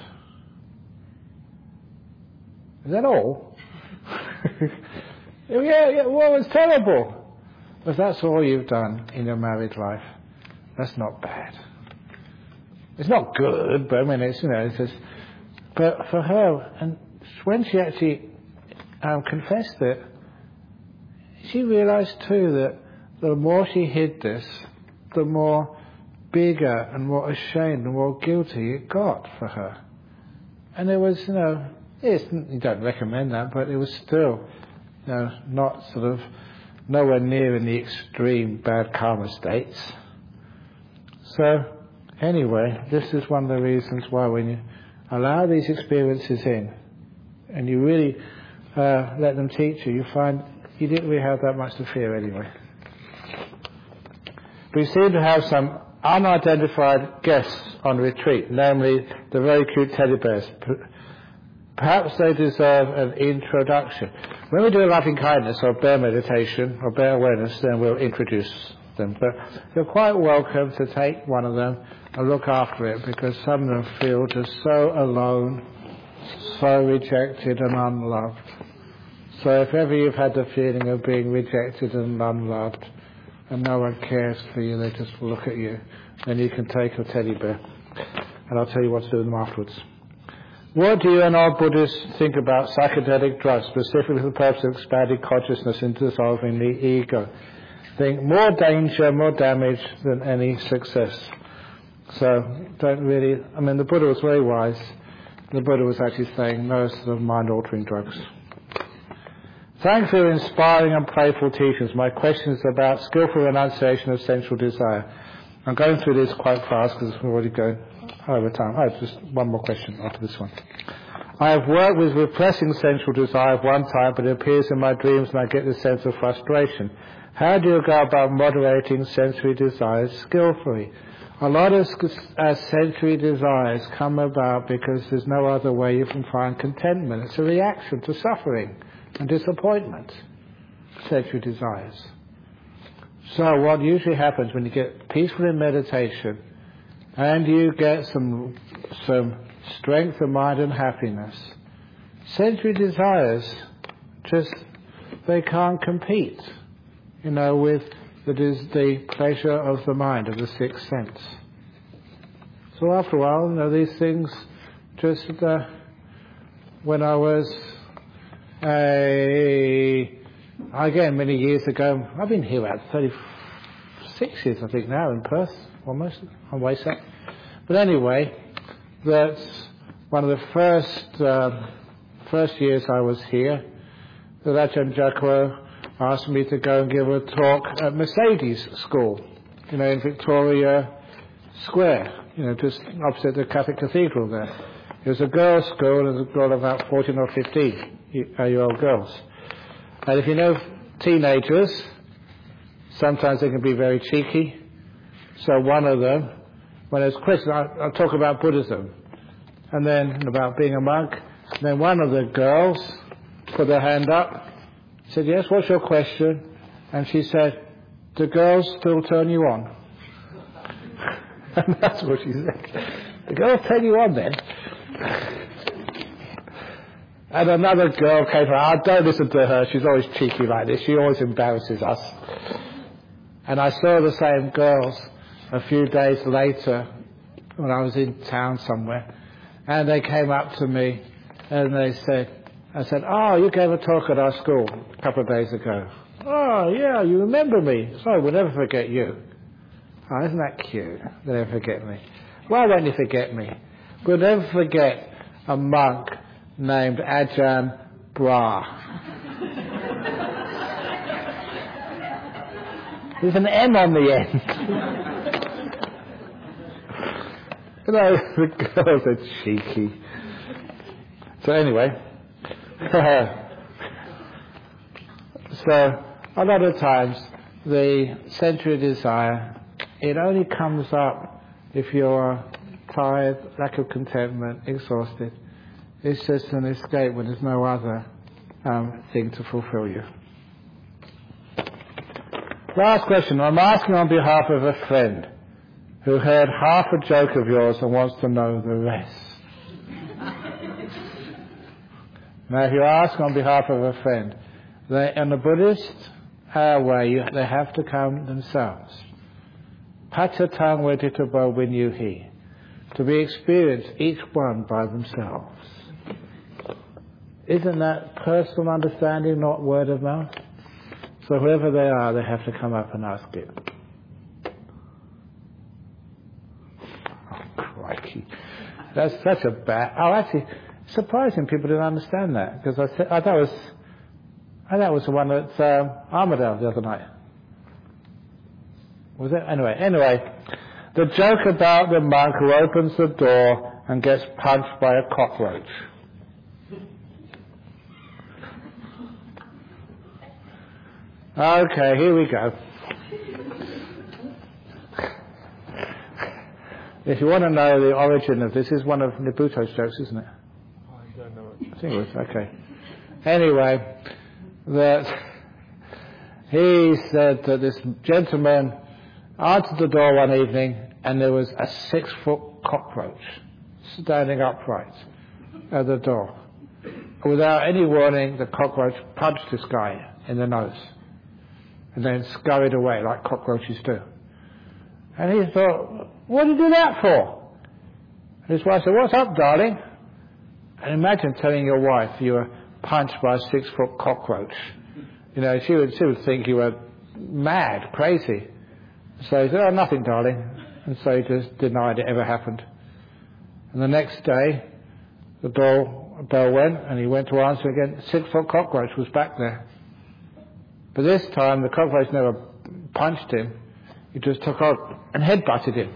Is that all? Yeah, well, it's terrible. But that's all you've done in your married life. That's not bad. It's not good, but I mean, it's, it's just, but for her, and when she actually confessed it, she realized too that the more she hid this, the more bigger and more ashamed and more guilty it got for her. And it was, you don't recommend that, but it was still, not sort of nowhere near in the extreme bad karma states. So, anyway, this is one of the reasons why when you allow these experiences in, and you really let them teach you, you find you didn't really have that much to fear anyway. We seem to have some unidentified guests on retreat, namely the very cute teddy bears. Perhaps they deserve an introduction. When we do a loving kindness or bear meditation or bear awareness, then we'll introduce them. But you're quite welcome to take one of them and look after it, because some of them feel just so alone, so rejected and unloved. So if ever you've had the feeling of being rejected and unloved and no one cares for you, they just look at you, then you can take a teddy bear. And I'll tell you what to do with them afterwards. What do you and our Buddhists think about psychedelic drugs, specifically for the purpose of expanding consciousness and dissolving the ego? Think more danger, more damage than any success. So don't really, the Buddha was very wise. The Buddha was actually saying no sort of mind-altering drugs. Thanks for your inspiring and playful teachings. My question is about skillful renunciation of sensual desire. I'm going through this quite fast because we're already going over time. Just one more question after this one. I have worked with repressing sensual desire at one time, but it appears in my dreams and I get this sense of frustration. How do you go about moderating sensory desires skillfully? A lot of sensory desires come about because there's no other way you can find contentment. It's a reaction to suffering and disappointment, sensory desires. So what usually happens when you get peaceful in meditation and you get some strength of mind and happiness. Sensory desires, they can't compete, with the pleasure of the mind, of the sixth sense. So after a while, these things when I was, again, many years ago, I've been here about 36 years, I think, now in Perth, almost, on Wayside. But anyway, that's one of the first years I was here, that Ajahn Jacko asked me to go and give a talk at Mercedes School, in Victoria Square, just opposite the Catholic Cathedral there. It was a girls' school, and it was a girl of about 14 or 15-year-old girls. And if you know teenagers, sometimes they can be very cheeky. So one of them, when there's questions, I'll talk about Buddhism, and then about being a monk. And then one of the girls put her hand up, said, "Yes, what's your question?" And she said, "Do girls still turn you on?" And that's what she said. "The girls turn you on then?" And another girl came around. Don't listen to her, she's always cheeky like this, she always embarrasses us. And I saw the same girls a few days later when I was in town somewhere, and they came up to me and I said, "Oh, you gave a talk at our school a couple of days ago." "Oh, yeah, you remember me. Sorry, we'll never forget you." "Oh, isn't that cute? They'll never forget me." "Why won't you forget me?" "We'll never forget a monk named Ajahn Brahm." There's an M on the end. The girls are cheeky. So anyway, so a lot of times the sensory desire, it only comes up if you're tired, lack of contentment, exhausted. It's just an escape when there's no other thing to fulfill you. Last question. I'm asking on behalf of a friend who heard half a joke of yours and wants to know the rest. Now, if you ask on behalf of a friend, in the Buddhist way, they have to come themselves. Pachatang veditabo vinyuhi, to be experienced each one by themselves. Isn't that personal understanding, not word of mouth? So whoever they are, they have to come up and ask it. Oh, crikey. That's such a bad... Oh, actually, surprising people didn't understand that, because that was the one at Armadale the other night. Was it? Anyway, the joke about the monk who opens the door and gets punched by a cockroach. Okay, here we go. If you want to know the origin of this is one of Nibuto's jokes, isn't it? I don't know it. I think it was, okay. Anyway, he said that this gentleman answered the door one evening and there was a 6-foot cockroach standing upright at the door. Without any warning, the cockroach punched this guy in the nose and then scurried away like cockroaches do. And he thought, what did you do that for? And his wife said, what's up, darling? And imagine telling your wife you were punched by a 6-foot cockroach. You know, she would think you were mad, crazy. So he said, oh, nothing, darling. And so he just denied it ever happened. And the next day, the bell went, and he went to answer again. A 6-foot cockroach was back there. But this time, the cockroach never punched him. He just took off and headbutted him.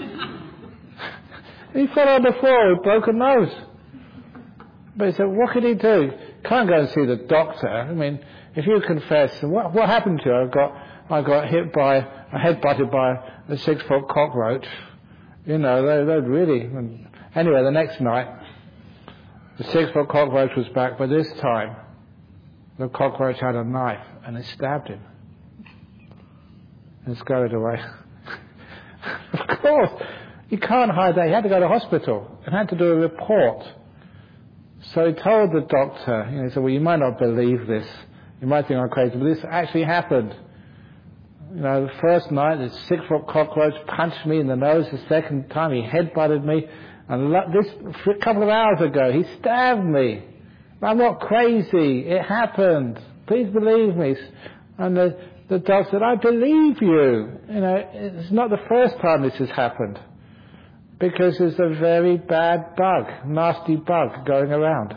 He fell on the floor with a broken nose. But he said, what could he do? Can't go and see the doctor. I mean, if you confess, what happened to you? I got headbutted by a 6-foot cockroach. You know, they'd really... Anyway, the next night, the 6-foot cockroach was back, but this time, the cockroach had a knife, and it stabbed him. And scurried away. Of course, You can't hide that. He had to go to hospital and had to do a report. So he told the doctor, he said, well, you might not believe this. You might think I'm crazy, but this actually happened. The first night, this 6-foot cockroach punched me in the nose. The second time, he headbutted me. And a couple of hours ago, he stabbed me. I'm not crazy. It happened. Please believe me. And the doctor said, I believe you. It's not the first time this has happened. Because there's a very bad bug, nasty bug going around.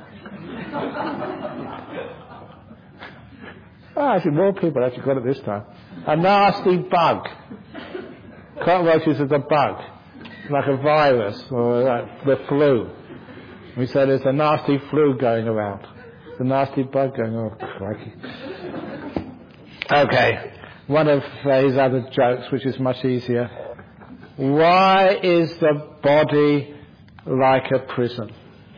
Actually, more people actually got it this time. A nasty bug. Cockroaches is a bug, like a virus or like the flu. We said there's a nasty flu going around. It's a nasty bug going on. Oh, crikey. Okay, one of his other jokes, which is much easier. Why is the body like a prison?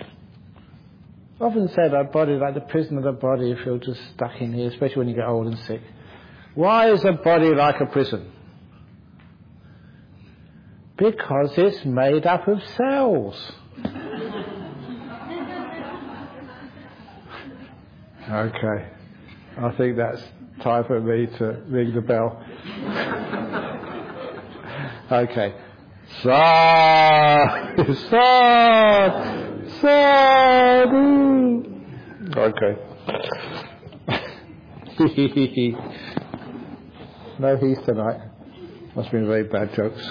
Often said our body like the prison of the body if you're just stuck in here, especially when you get old and sick. Why is a body like a prison? Because it's made up of cells. Okay, I think that's time for me to ring the bell. Okay. Okay. No he's tonight. Must have been very bad jokes.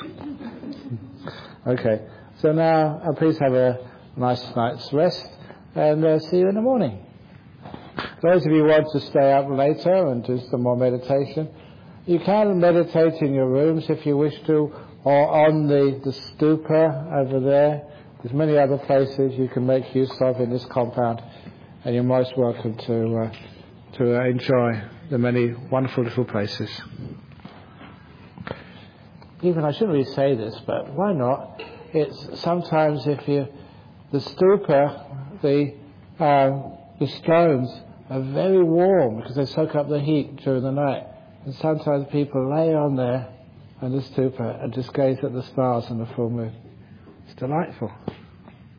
Okay. So now, please have a nice night's rest and see you in the morning. Those of you who want to stay up later and do some more meditation, you can meditate in your rooms if you wish to, or on the stupa over there. There's many other places you can make use of in this compound, and you're most welcome to enjoy the many wonderful little places. Even I shouldn't really say this, but why not? It's sometimes the stupa, the stones are very warm because they soak up the heat during the night. And sometimes people lay on there on the stupa and just gaze at the stars and the full moon. It's delightful.